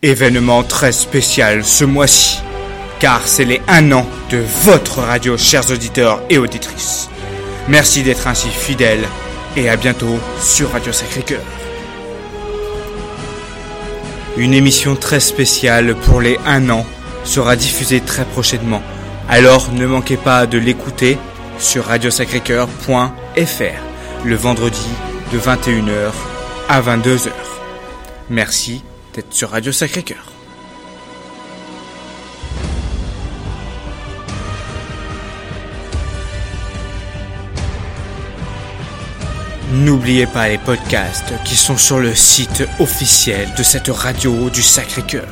Événement très spécial ce mois-ci, car c'est les 1 an de votre radio, chers auditeurs et auditrices. Merci d'être ainsi fidèles et à bientôt sur Radio Sacré-Cœur. Une émission très spéciale pour les 1 an sera diffusée très prochainement, alors ne manquez pas de l'écouter sur radiosacrécoeur.fr le vendredi de 21h à 22h. Merci d'être sur Radio Sacré-Cœur. N'oubliez pas les podcasts qui sont sur le site officiel de cette radio du Sacré-Cœur.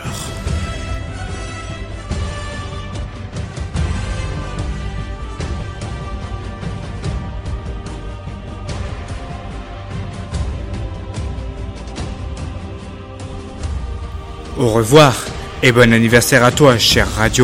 Au revoir et bon anniversaire à toi, chère radio.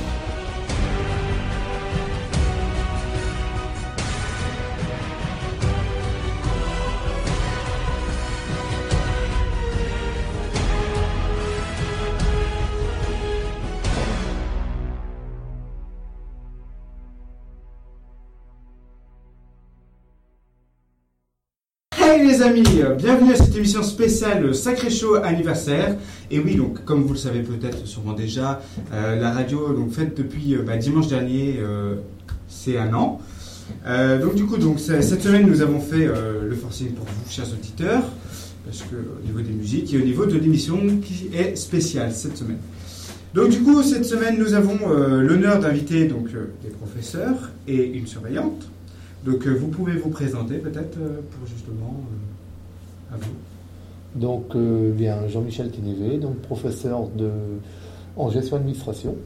Hey les amis, bienvenue à cette émission spéciale Sacré Show anniversaire. Et oui, donc comme vous le savez peut-être sûrement déjà, la radio donc faite depuis dimanche dernier, c'est 1 an. Donc du coup, cette semaine nous avons fait le forcing pour vous, chers auditeurs, parce que au niveau des musiques et au niveau de l'émission qui est spéciale cette semaine. Donc du coup, cette semaine nous avons l'honneur d'inviter donc des professeurs et une surveillante. Donc vous pouvez vous présenter peut-être pour justement à vous. Donc Jean-Michel Tinévé, donc professeur en gestion administration.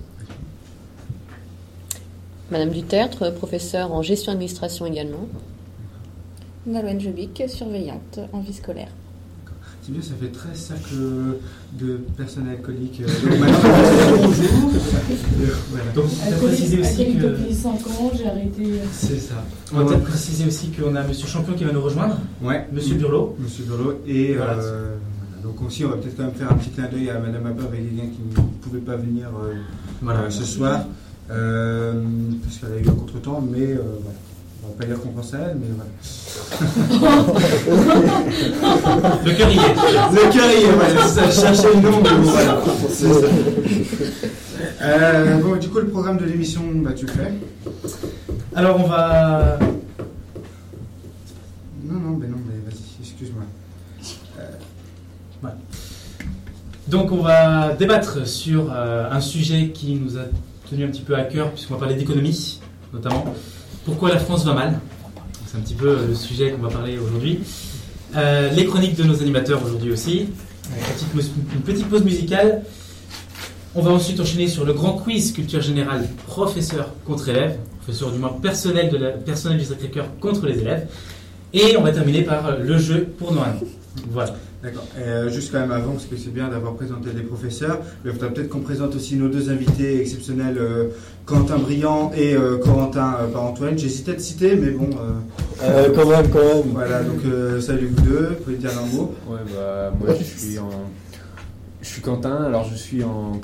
Madame Dutertre, professeure en gestion administration également. Nolwenn Jobic, surveillante en vie scolaire. C'est bien, ça fait 13 cercles de personnes alcooliques. Bonjour. Voilà. Donc, on va préciser aussi que depuis 5 ans, j'ai arrêté. C'est ça. On va peut-être préciser aussi qu'on a Monsieur Champion qui va nous rejoindre. Ouais. Monsieur Burlot. Monsieur Burlot. Et voilà. Donc aussi, on va peut-être quand même faire un petit clin d'œil à Madame Abba Vélidien qui ne pouvait pas venir ce soir. Parce qu'elle a eu un contretemps, mais voilà. On va pas dire qu'on pense à elle, mais voilà. Le cœur y est. Le cœur y est, voilà, c'est ça. Cherchez le nom, mais voilà. C'est ça. Bon, du coup, le programme de l'émission, tu le fais. Alors, on va. Non, mais vas-y, excuse-moi. Voilà. Donc, on va débattre sur un sujet qui nous a tenu un petit peu à cœur, puisqu'on va parler d'économie, notamment. Pourquoi la France va mal? C'est un petit peu le sujet qu'on va parler aujourd'hui. Les chroniques de nos animateurs aujourd'hui aussi. Une petite pause musicale. On va ensuite enchaîner sur le grand quiz culture générale professeur contre élève. Professeur du moins personnel du Sacré-Cœur contre les élèves. Et on va terminer par le jeu pour Noël. Voilà. D'accord. Juste quand même avant, parce que c'est bien d'avoir présenté des professeurs, mais il faudra peut-être qu'on présente aussi nos 2 invités exceptionnels, Quentin Briand et Corentin Par-Antoine. J'hésitais à te citer, mais bon. Quand même. Voilà, donc salut vous deux, vous pouvez dire un mot. Ouais, moi je suis Quentin, alors je suis en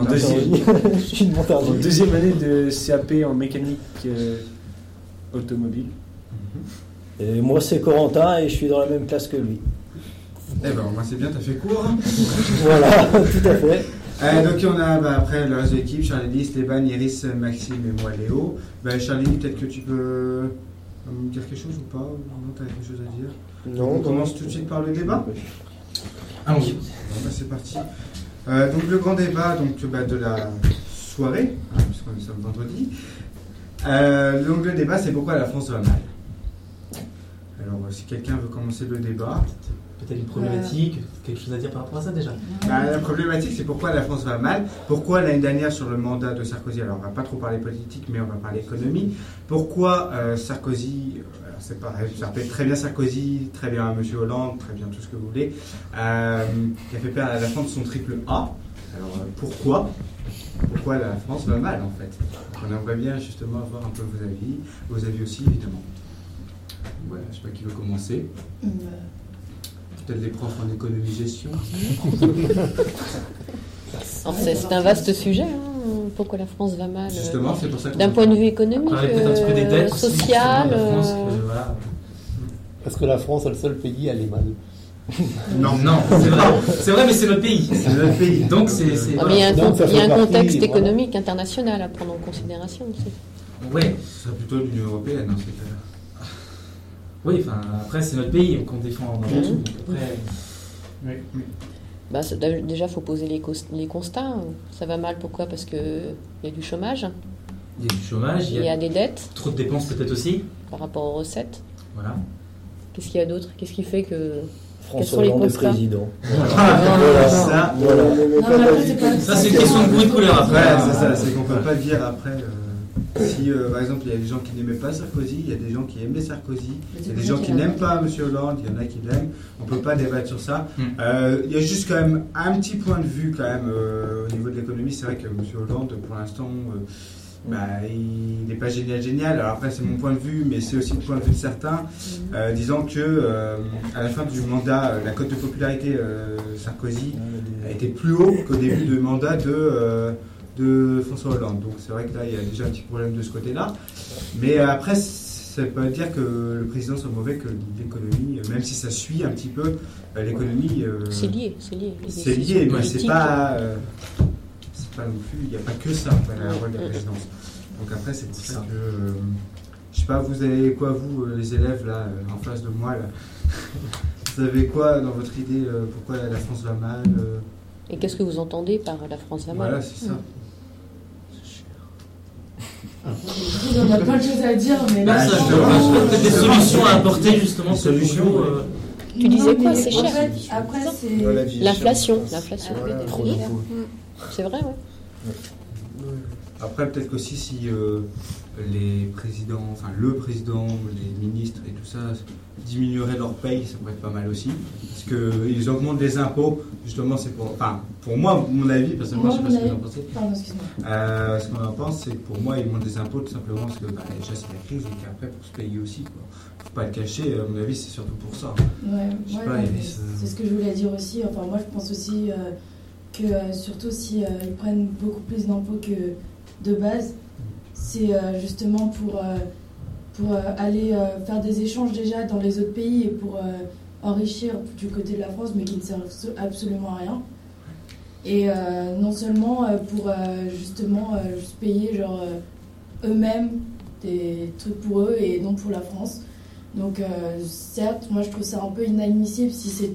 deuxième année de CAP en mécanique automobile. Et moi c'est Corentin et je suis dans la même classe que lui. Eh ben, moi c'est bien, t'as fait court. Voilà, tout à fait. Donc on a après le reste de l'équipe, Charlie, Stéban, Iris, Maxime et moi Léo. Charlie, peut-être que tu peux me dire quelque chose ou pas? Non, t'as quelque chose à dire? Non. On commence tout de suite par le débat. Allons-y. Bon, c'est parti. Donc le grand débat de la soirée, puisqu'on est sur le vendredi. Donc le débat, c'est pourquoi la France va mal. Alors si quelqu'un veut commencer le débat. Peut-être une problématique, quelque chose à dire par rapport à ça déjà? La problématique, c'est pourquoi la France va mal. Pourquoi l'année dernière, sur le mandat de Sarkozy, alors on va pas trop parler politique, mais on va parler économie. Pourquoi Sarkozy, c'est pareil, ça rappelle très bien Sarkozy, très bien Monsieur Hollande, très bien tout ce que vous voulez, qui a fait perdre à la France son triple A. Alors pourquoi la France va mal en fait? On aimerait bien justement avoir un peu vos avis aussi évidemment. Voilà, je sais pas qui veut commencer. Peut-être les profs en économie-gestion. Alors, c'est un vaste sujet. Pourquoi la France va mal Justement, c'est pour ça que d'un point de vue économique, On parlait peut-être un petit peu des dettes aussi, social. de la France, voilà. Parce que la France est le seul pays à aller mal. Non, c'est vrai, mais c'est notre pays. c'est notre pays. Donc c'est Mais il y a Donc, ça fait un partie, contexte voilà. économique international à prendre en considération aussi. ouais. Ce serait plutôt l'Union Européenne, dans ces cas-là. Oui, enfin après c'est notre pays qu'on défend dans tout. Donc, après, Déjà, il faut poser les constats. Ça va mal, pourquoi ? Parce qu'il y a du chômage, il y a du chômage, il y a des dettes trop de dépenses peut-être aussi. par rapport aux recettes. Voilà. Qu'est-ce qu'il y a d'autre ? Qu'est-ce qui fait que... François sont les Hollande est constats président. Ça, Voilà. Non, mais après, c'est pas- Ça c'est une question de goût et de couleur après. Ouais, c'est ça, c'est qu'on peut pas dire après. Si par exemple il y a des gens qui n'aimaient pas Sarkozy, il y a des gens qui aimaient Sarkozy, il y a des gens qui n'aiment pas M. Hollande, il y en a qui l'aiment, on peut pas débattre sur ça. Il y a juste quand même un petit point de vue quand même au niveau de l'économie, c'est vrai que M. Hollande pour l'instant il n'est pas génial. Alors après c'est mon point de vue, mais c'est aussi le point de vue de certains, disant que à la fin du mandat, la cote de popularité Sarkozy a été plus haut qu'au début du mandat de François Hollande. Donc c'est vrai que là, il y a déjà un petit problème de ce côté-là. Mais après, ça ne veut pas dire que le président soit mauvais que l'économie, même si ça suit un petit peu l'économie. C'est lié. C'est lié, mais c'est pas non plus, il n'y a pas que ça, le rôle de la présidence. Donc après, c'est pour ça que... je sais pas, vous avez quoi, vous, les élèves, là, en face de moi, là vous avez quoi dans votre idée, pourquoi la France va mal Et qu'est-ce que vous entendez par la France va mal ? Voilà, c'est ça. On a plein de choses à dire, mais là, Ça, je je vois peut-être des solutions à apporter justement. Des solutions, Tu disais quoi, mais c'est cher. En fait, après, c'est... L'inflation. Trop de coûts. C'est vrai, ouais. Après, peut-être qu'aussi si les présidents, enfin le président, les ministres et tout ça diminueraient leur paye, ça pourrait être pas mal aussi. Parce qu'ils augmentent les impôts, justement, c'est pour... Enfin, pour moi, mon avis, personnellement, je sais pas ce que vous en pensez. Pardon, excuse-moi. Ce qu'on en pense, c'est que pour moi, ils montent des impôts tout simplement parce que déjà c'est la crise et qu'après, pour se payer aussi, quoi. Faut pas le cacher, à mon avis, c'est surtout pour ça. Ouais, Je sais ouais, pas, non, il y mais avait ce- c'est ce que je voulais dire aussi. Enfin, moi, je pense aussi que surtout si ils prennent beaucoup plus d'impôts que de base, c'est justement pour aller faire des échanges déjà dans les autres pays et pour enrichir du côté de la France, mais qui ne servent absolument à rien. Et non seulement pour justement juste payer genre eux-mêmes des trucs pour eux et non pour la France. Donc certes, moi je trouve ça un peu inadmissible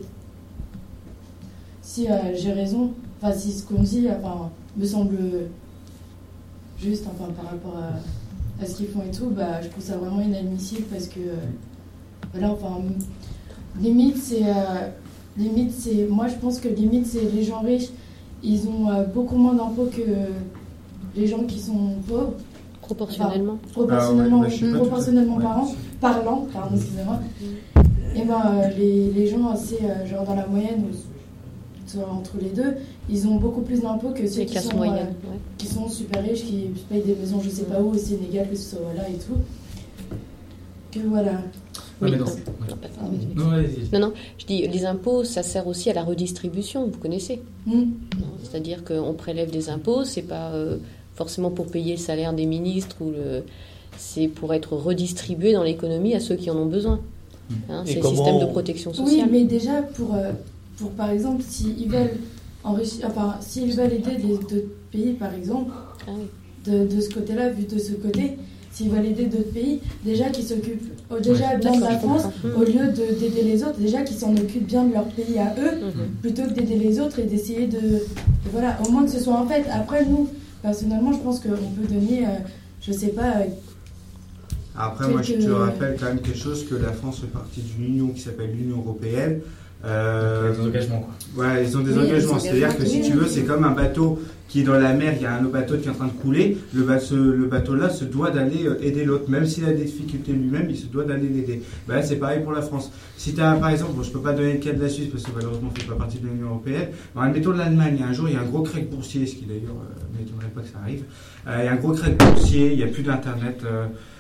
si j'ai raison, enfin si ce qu'on dit me semble juste par rapport à ce qu'ils font et tout, je trouve ça vraiment inadmissible parce que voilà, limite c'est moi je pense que limite c'est les gens riches, ils ont beaucoup moins d'impôts que les gens qui sont pauvres. Proportionnellement. Proportionnellement, je sais pas proportionnellement tout à fait. parlant, excusez-moi. Et les gens assez, genre dans la moyenne, soit entre les deux, ils ont beaucoup plus d'impôts que ceux Les qui classes sont, moyennes. qui sont super riches, qui payent des maisons je sais pas où, au Sénégal, que ce soit là et tout. Que voilà. Ouais, mais non. Non, vas-y. Non, je dis, les impôts, ça sert aussi à la redistribution, vous connaissez. Hmm. C'est-à-dire qu'on prélève des impôts, c'est pas forcément pour payer le salaire des ministres, c'est pour être redistribué dans l'économie à ceux qui en ont besoin. C'est le système de protection Oui, sociale. mais déjà, pour par exemple, s'ils veulent enrichir, s'ils veulent aider d'autres pays, par exemple, Ah oui. de ce côté-là, vu de ce côté, s'ils veulent aider d'autres pays, déjà qu'ils s'occupent déjà bien de D'accord, la je France, comprends. au lieu d'aider les autres, déjà qu'ils s'en occupent bien de leur pays à eux, Mhm. plutôt que d'aider les autres et d'essayer voilà, au moins que ce soit en fait. Après, nous, personnellement, je pense qu'on peut donner, je sais pas, Après, moi, je te rappelle quand même quelque chose, que la France fait partie d'une union qui s'appelle l'Union Européenne. Des engagements, quoi. Ouais, ils ont des Oui, engagements. des C'est-à-dire que si engagements, tu veux, oui. c'est comme un bateau qui est dans la mer, il y a un autre bateau qui est en train de couler. Le bateau-là se doit d'aller aider l'autre. Même s'il a des difficultés lui-même, il se doit d'aller l'aider. Là, c'est pareil pour la France. Si tu as, par exemple, je peux pas donner le cas de la Suisse parce que malheureusement, on fait pas partie de l'Union Européenne. Mais admettons de l'Allemagne, un jour, il y a un gros crack boursier, ce qui d'ailleurs ne m'étonnerait pas que ça arrive. Il y a un gros crack boursier, il n'y a plus d'Internet.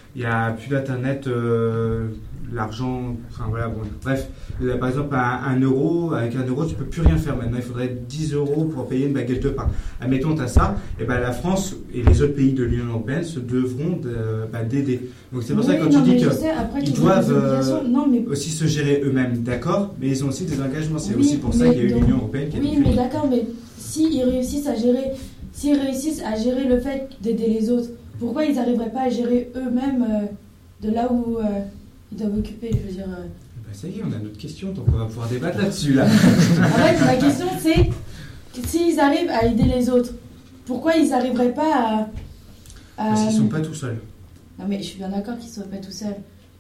il n'y a plus d'internet, l'argent, enfin voilà, bon, bref, par exemple, avec 1 euro, tu peux plus rien faire maintenant. Il faudrait 10 euros pour payer une baguette de pain. Admettons, tu as ça, et ben la France et les autres pays de l'Union européenne se devront d'aider. Donc c'est pour ça que quand tu dis qu'ils doivent aussi se gérer eux-mêmes, d'accord, mais ils ont aussi des engagements. C'est aussi pour ça qu'il y a eu l'Union européenne qui est Oui, mais d'accord, mais s'ils réussissent à gérer le fait d'aider les autres, pourquoi ils n'arriveraient pas à gérer eux-mêmes de là où ils doivent occuper, je veux dire. Ça y est, on a notre question, donc on va pouvoir débattre là-dessus. Là. En fait, ma question c'est que s'ils arrivent à aider les autres, pourquoi ils n'arriveraient pas à. Parce qu'ils ne sont pas tout seuls. Non, mais je suis bien d'accord qu'ils ne soient pas tout seuls.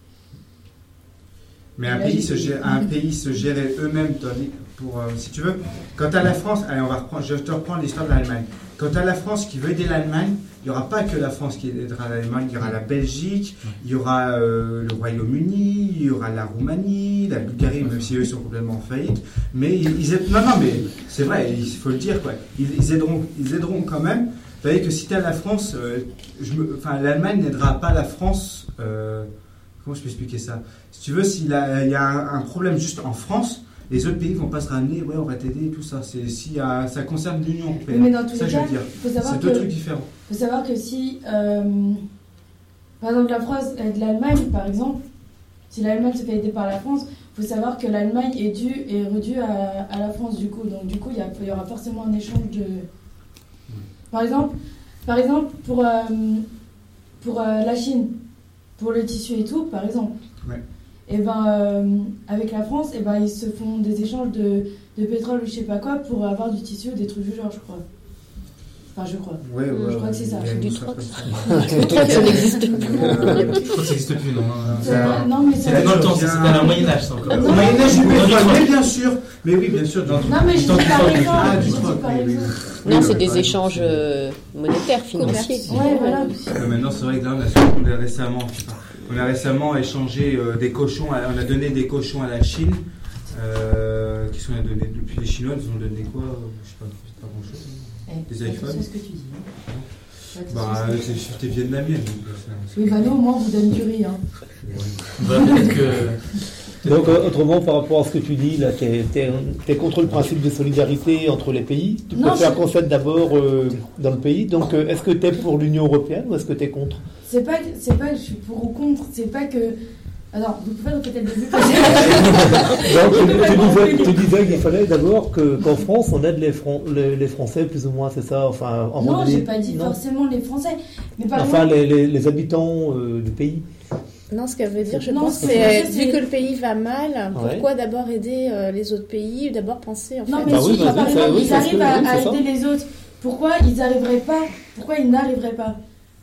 Mais un pays se gérer eux-mêmes, si tu veux, quand tu as la France, allez, je te reprends l'histoire de l'Allemagne. Quand tu as la France qui veut aider l'Allemagne, il n'y aura pas que la France qui aidera l'Allemagne, il y aura la Belgique, il y aura le Royaume-Uni, il y aura la Roumanie, la Bulgarie, même si eux sont complètement en faillite. Mais mais c'est vrai, il faut le dire, quoi. Ils aideront quand même. Vous savez que si tu as la France, l'Allemagne n'aidera pas la France. Comment je peux expliquer ça? Si tu veux, s'il y a un problème juste en France, les autres pays ne vont pas se ramener, ouais, on va t'aider et tout ça. Ça concerne l'Union européenne. Mais dans tous ça, les je cas, veux dire. C'est deux trucs différents. Il faut savoir que si, par exemple, la France aide l'Allemagne, par exemple, si l'Allemagne se fait aider par la France, il faut savoir que l'Allemagne est redue à la France, du coup. Donc, du coup, il y aura forcément un échange de... Par exemple pour la Chine, pour le tissu et tout, par exemple. Ouais. Et avec la France, ils se font des échanges de pétrole ou je sais pas quoi pour avoir du tissu ou des trucs du genre, je crois. Enfin, je crois. Ouais, je crois que c'est ça. Du troc, ça n'existe plus. Je crois que ça n'existe plus, non. Non, mais c'était dans le temps, c'était à Moyen-Âge, ça encore. Au Moyen-Âge, mais bien sûr. Mais oui, bien sûr. Non, mais je dis par exemple. Non, c'est des échanges monétaires, financiers. Ouais, voilà. Maintenant, c'est vrai que là, on a récemment échangé des cochons, on a donné des cochons à la Chine. Qui sont donnés depuis les Chinois, ils ont donné quoi? Je sais pas grand-chose. Des iPhones. C'est ce que tu dis. C'était vietnamien. Oui, nous, au moins, on vous donne du riz. Hein. Peut-être que... Donc, autrement, par rapport à ce que tu dis, là, t'es contre le principe de solidarité entre les pays. Tu préfères qu'on s'aide d'abord dans le pays. Donc, est-ce que t'es pour l'Union européenne ou est-ce que t'es contre? C'est pas que je suis pour ou contre, c'est pas que... Alors, vous pouvez répéter le début. Donc, tu disais qu'il fallait d'abord qu'en France, on aide les Français, plus ou moins, c'est ça? Enfin, non, j'ai pas dit forcément les Français. Mais les habitants du pays. Non, ce qu'elle veut dire, je pense, c'est vu que le pays va mal, pourquoi d'abord aider les autres pays, d'abord penser en fait. Non, mais par exemple, ils arrivent à aider les autres. Pourquoi ils n'arriveraient pas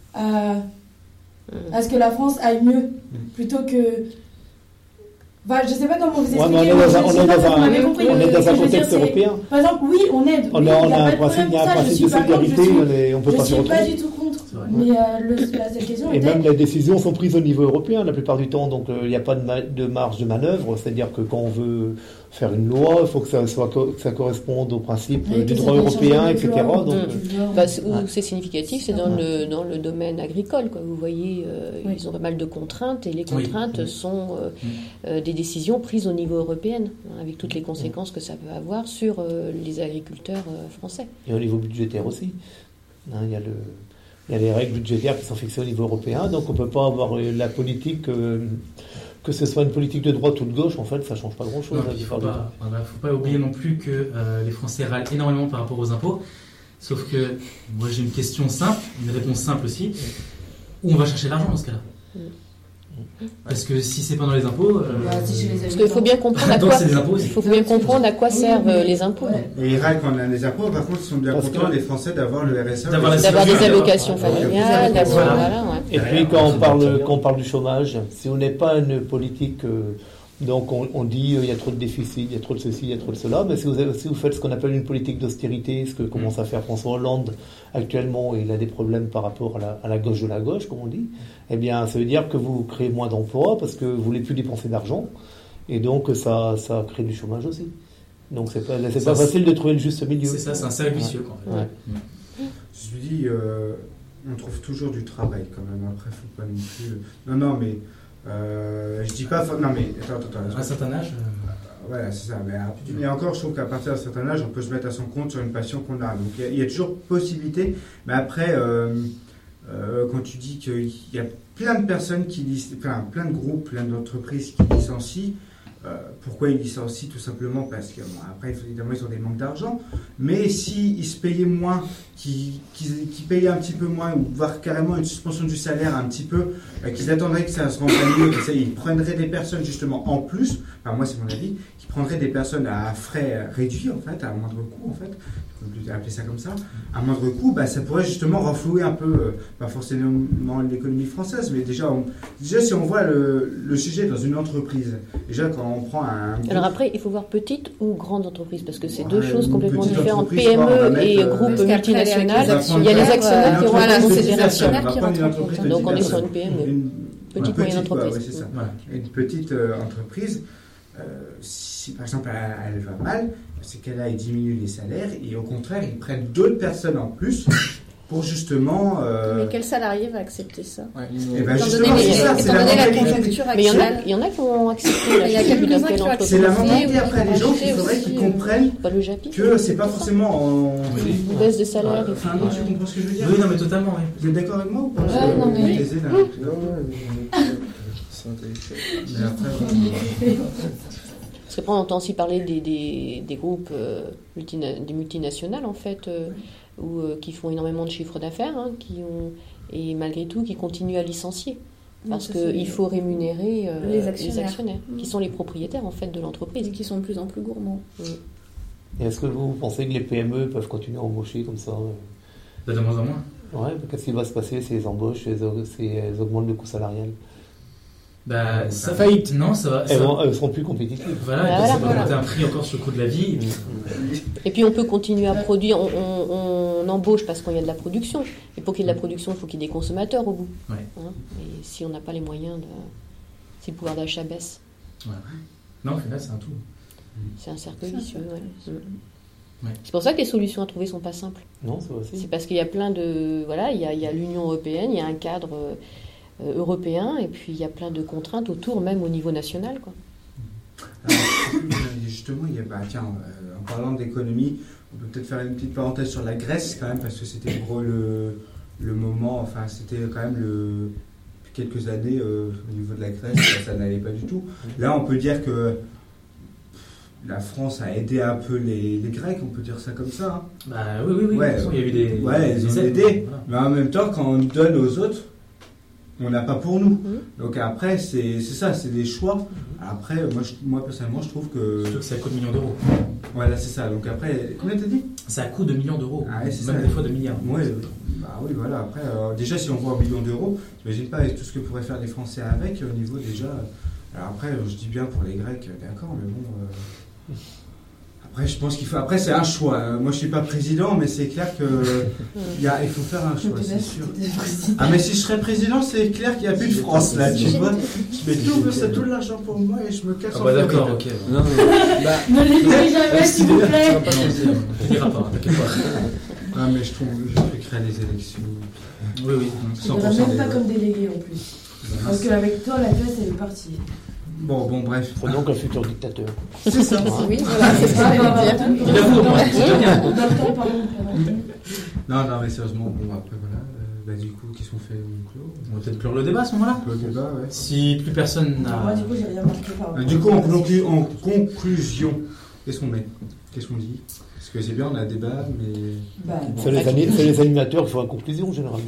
à ce que la France aille mieux plutôt que... Enfin, je ne sais pas comment vous expliquer. On est dans un contexte européen. Par exemple, oui, on aide. On a un principe de solidarité, on ne peut pas se retrouver. Je ne suis pas du tout contre. Mais la seule question et même les décisions sont prises au niveau européen la plupart du temps, donc il n'y a pas de marge de manœuvre, c'est-à-dire que quand on veut faire une loi, il faut que ça corresponde aux principes du droit européen, etc. Où c'est significatif, c'est dans le domaine agricole, quoi. Vous voyez, ils ont pas mal de contraintes, et les contraintes sont des décisions prises au niveau européen, avec toutes les conséquences que ça peut avoir sur les agriculteurs français. Et au niveau budgétaire aussi. Il y a les règles budgétaires qui sont fixées au niveau européen, donc on ne peut pas avoir la politique, que ce soit une politique de droite ou de gauche, en fait, ça ne change pas grand-chose. Il ne faut pas oublier non plus que les Français râlent énormément par rapport aux impôts, sauf que moi j'ai une question simple, une réponse simple aussi, où on va chercher l'argent dans ce cas-là? Parce que si c'est pas dans les impôts, parce qu'il faut bien comprendre à quoi servent les impôts. Et ils râlent quand on a les impôts. Par contre, ils sont bien contents les Français d'avoir le RSA, d'avoir des allocations familiales, Et puis quand on parle du chômage, si on n'est pas une politique, donc on dit il y a trop de déficit, il y a trop de ceci, il y a trop de cela, mais si vous faites ce qu'on appelle une politique d'austérité, ce que commence à faire François Hollande actuellement, et il a des problèmes par rapport à la gauche de la gauche, comme on dit, eh bien ça veut dire que vous créez moins d'emplois parce que vous voulez plus dépenser d'argent, et donc ça crée du chômage aussi. Donc c'est pas facile de trouver le juste milieu. C'est ça, c'est un cercle vicieux. Je me dis, on trouve toujours du travail quand même. Après, faut pas non plus. Non, mais je dis pas. Non, mais attends. À un certain âge. Voilà, c'est ça. Mais encore, je trouve qu'à partir d'un certain âge, on peut se mettre à son compte sur une passion qu'on a. Donc il y a toujours possibilité. Mais après, quand tu dis qu'il y a plein de personnes plein de groupes, plein d'entreprises qui licencient. Pourquoi ils licencient? Tout simplement parce que, après, évidemment, ils ont des manques d'argent. Mais s'ils se payaient moins, qu'ils payaient un petit peu moins, ou voire carrément une suspension du salaire un petit peu, qu'ils attendraient que ça se rende mieux, que ça, ils prendraient des personnes justement en plus, moi c'est mon avis, qui prendraient des personnes à frais réduits, en fait, à moindre coût, en fait, on peut appeler ça comme ça, à moindre coût, ça pourrait justement renflouer un peu, pas forcément l'économie française, mais déjà si on voit le sujet dans une entreprise, déjà quand on prend un... Alors après, il faut voir petite ou grande entreprise, parce que c'est deux choses complètement différentes. PME et groupes multinationales, il y a les actionnaires qui auront des actionnaires qui rentrent en compte. Donc on est sur une PME, petite moyenne entreprise. Ouais, c'est ça. Une petite entreprise, si par exemple elle va mal, c'est qu'elle a diminue les salaires et au contraire ils prennent d'autres personnes en plus pour justement... Mais quel salarié va accepter ça? Et justement, c'est la conjoncture actuelle. Mais il y en a qui ont accepté. Il y a quelques entreprises. C'est la mentalité après les gens qu'il faudrait qu'ils comprennent que c'est pas forcément en... Une baisse de salaire. Tu comprends ce que je veux dire? Oui, non, mais totalement, oui. Vous êtes d'accord avec moi ou pas? Non, mais... Mais après... Parce qu'après, on entend aussi parler des groupes, des multinationales, en fait, qui font énormément de chiffres d'affaires, et malgré tout, qui continuent à licencier. Parce qu'il faut rémunérer les actionnaires, qui sont les propriétaires, en fait, de l'entreprise. Et qui sont de plus en plus gourmands. Et est-ce que vous pensez que les PME peuvent continuer à embaucher comme ça? De moins en moins. Ouais, qu'est-ce qui va se passer si elles embauchent, elles augmentent le coût salarial? Ça faillite, non, ça va. Elles seront plus compétitives. Voilà, ça va monter un prix encore sur le coût de la vie. Et puis on peut continuer à produire, on embauche parce qu'il y a de la production. Et pour qu'il y ait de la production, il faut qu'il y ait des consommateurs au bout. Ouais. Et si on n'a pas les moyens, si le pouvoir d'achat baisse. Ouais. Non, au final, c'est un tout. C'est un cercle vicieux. Ouais. C'est pour ça que les solutions à trouver ne sont pas simples. Non, c'est aussi. C'est parce qu'il y a plein de... Voilà, il y a l'Union européenne, il y a un cadre... européen, et puis il y a plein de contraintes autour, même au niveau national, quoi. Alors, justement, en parlant d'économie, on peut peut-être faire une petite parenthèse sur la Grèce quand même, parce que c'était le moment, c'était quand même depuis quelques années au niveau de la Grèce, ça n'allait pas du tout. Là, on peut dire que la France a aidé un peu les Grecs, on peut dire ça comme ça. Oui. Ouais, il y a eu des... Ouais, ils ont aidé, voilà. Mais en même temps, quand on donne aux autres, on n'a pas pour nous. Donc après, c'est ça, c'est des choix. Après, moi personnellement, je trouve que... Surtout que c'est à coût de millions d'euros. Voilà, c'est ça. Donc après, combien t'as dit? C'est à coût de millions d'euros. Ouais, c'est même ça. Des fois de milliards. Ouais, oui, voilà. Après, déjà, si on voit 1 million d'euros, j'imagine pas tout ce que pourraient faire les Français avec, au niveau déjà... Alors après, je dis bien pour les Grecs, d'accord, mais bon... Après, je pense qu'il faut. Après, c'est un choix. Moi, je suis pas président, mais c'est clair que il faut faire un choix, c'est sûr. Mais si je serais président, c'est clair qu'il n'y a plus de France là. Tu vois, je mets tout l'argent pour moi et je me casse. D'accord, ok. Non, ne l'écrivez jamais, s'il vous plaît. Il n'y aura pas, t'inquiète pas. Mais je trouve que je créer les élections. Oui. Tu ne même pas comme délégué en plus. Parce qu'avec toi, la classe, elle est partie. Bon, bref. Il faut donc un futur dictateur. C'est ça. Oui, voilà, c'est ça. Il avoue, moi, Non, mais sérieusement, après, voilà. Du coup, qu'est-ce qu'on fait? On clôt? On va peut-être clore le débat à ce moment-là. Le débat, ouais. Si plus personne n'a... Moi, du coup, j'ai rien marqué. Du coup, en conclusion, qu'est-ce qu'on met? Qu'est-ce qu'on dit? Parce que c'est bien, on a un débat, mais... C'est les animateurs qui font la conclusion, généralement.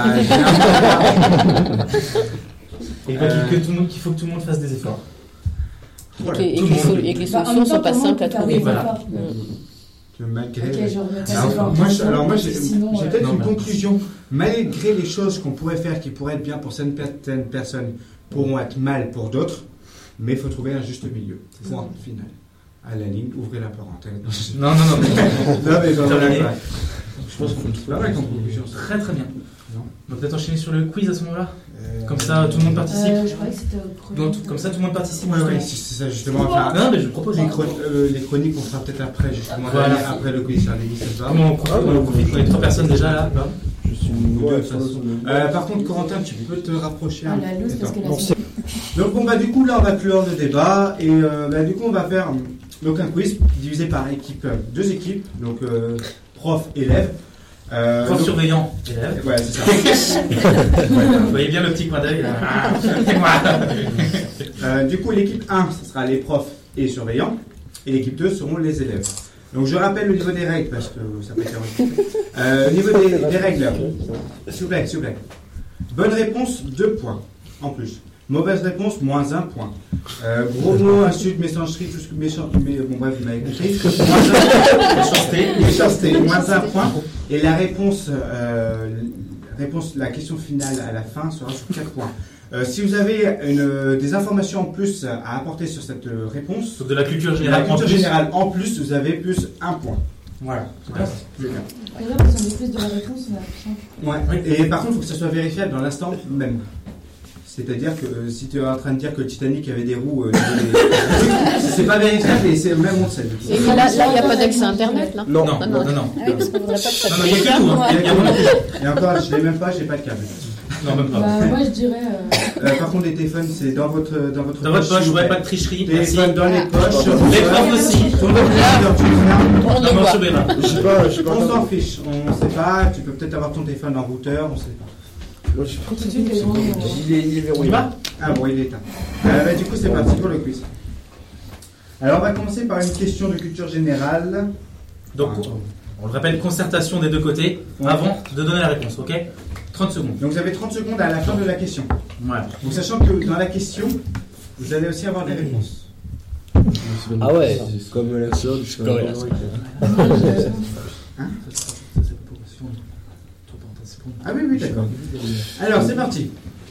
Il va dire qu'il faut que tout le monde fasse des efforts. Voilà. Et que les solutions ne sont pas simples à trouver. Voilà. Malgré... Moi, j'ai peut-être une conclusion. Malgré les choses qu'on pourrait faire, qui pourraient être bien pour certaines personnes, pourront être mal pour d'autres, mais il faut trouver un juste milieu. Point final. À la ligne, ouvrez la parenthèse. Non. mais Terminé. je pense qu'on peut pas mal comme conclusion. Très bien. On va peut-être enchaîner sur le quiz à ce moment-là. Comme ça, tout le monde participe. Je croyais que c'était au premier. Donc, comme ça, tout le monde participe. Oui, c'est ça justement. Non, mais je propose les chroniques, on fera peut-être après, justement. Voilà. Après le quiz sur les listes. Comment on profite pour les 3 personnes déjà là? Je suis de toute façon. Par contre, Corentin, tu peux te rapprocher un la loose, parce que Donc, bon, du coup, là, on va clore le débat. Et du coup, on va faire donc, un quiz divisé par équipe, 2 équipes. Donc, prof, élève. Prof surveillant, élève. Ouais, c'est ça. Vous voyez bien le petit coin d'œil là. C'est moi. Du coup, l'équipe 1, ce sera les profs et surveillants. Et l'équipe 2 seront les élèves. Donc, je rappelle le niveau des règles parce que ça peut être enregistré. Au niveau des règles, s'il vous plaît. Bonne réponse, 2 points en plus. Mauvaise réponse, moins 1 point. Gros mots, insultes, méchanceté, tout ce que méchant. Mais bon, bref, vous m'avez compris. Méchanceté, moins 1 point. Et la réponse, la question finale à la fin sera sur 4 points. Si vous avez des informations en plus à apporter sur cette réponse, de la culture générale, en plus, vous avez plus 1 point. Voilà. C'est bien. D'ailleurs, si on met plus de la réponse, on a plus 5. Ouais. Et par contre, il faut que ça soit vérifiable dans l'instant même. C'est-à-dire que si tu es en train de dire que le Titanic avait des roues, c'est pas vérifiable et c'est même on le sait. Là, il n'y a pas d'accès internet, là. Non. Ah oui, parce qu'on voudrait pas que ça il y a que tout. Et encore, je l'ai même pas, j'ai pas de câble. Non, même pas. Moi, je dirais. Par contre, les téléphones, c'est dans votre poche, ouais, pas de tricherie. Téléphone dans les poches. Les profs aussi. On s'en fiche. On sait pas. Tu peux peut-être avoir ton téléphone en routeur, on sait pas. Tout de suite, il est verrouillé. Ah bon, il est éteint. Du coup, c'est parti pour le quiz. Alors, on va commencer par une question de culture générale. Donc, on le rappelle, concertation des deux côtés avant de donner la réponse, ok ? 30 secondes. Donc, vous avez 30 secondes à la fin de la question. Voilà. Donc, sachant que dans la question, vous allez aussi avoir des réponses. Ah ouais. Comme la sœur du Ah oui, d'accord. Alors, c'est parti.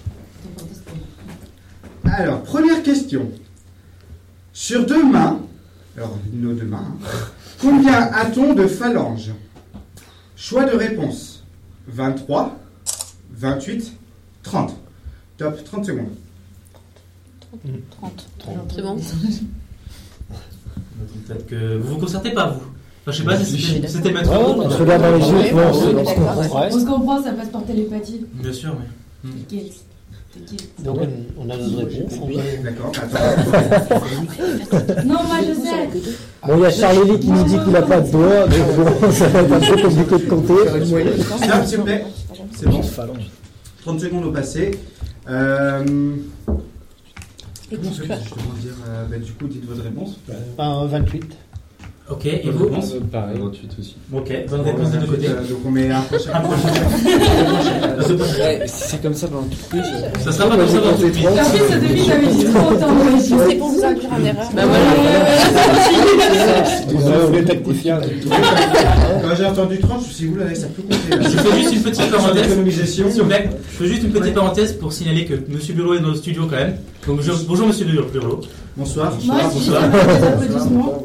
Alors, première question. Sur 2 mains, alors nos 2 mains, combien a-t-on de phalanges ? Choix de réponse. 23, 28, 30. Top, 30 secondes. 30. C'est bon. Peut-être que vous vous concertez pas, vous. Enfin, je sais pas si c'était maître. On se regarde dans les yeux. On se comprend, ça passe par télépathie. Bien sûr, oui. Donc on a notre réponse. D'accord, attends. Non, moi je sais. Bon, il y a Charlie qui nous dit qu'il n'a pas de doigts, mais bon, ça va être un peu compliqué de compter. Stop, s'il vous plaît. C'est bon. 30 secondes au passé. Je te demande dire, du coup, dites votre réponse. 28. Ok, et vous ? Pareil, 28 aussi. Ok, bonne réponse des deux côtés. Donc on met un prochain. C'est comme ça pendant tout le quiz. Ça sera pas comme ça dans tout le quiz. Après, ça devient ça avait dit 30 ans. C'est pour vous induire en erreur. Bah voilà. On est tacticien. Quand j'ai entendu 30, je me suis dit, oula, ça peut compter. Je fais juste une petite parenthèse. Économisation. S'il vous plaît, je fais juste une petite parenthèse pour signaler que Monsieur Burlot est dans le studio quand même. Donc bonjour Monsieur Burlot. Bonsoir. Moi, si j'ai Bonsoir. des applaudissements.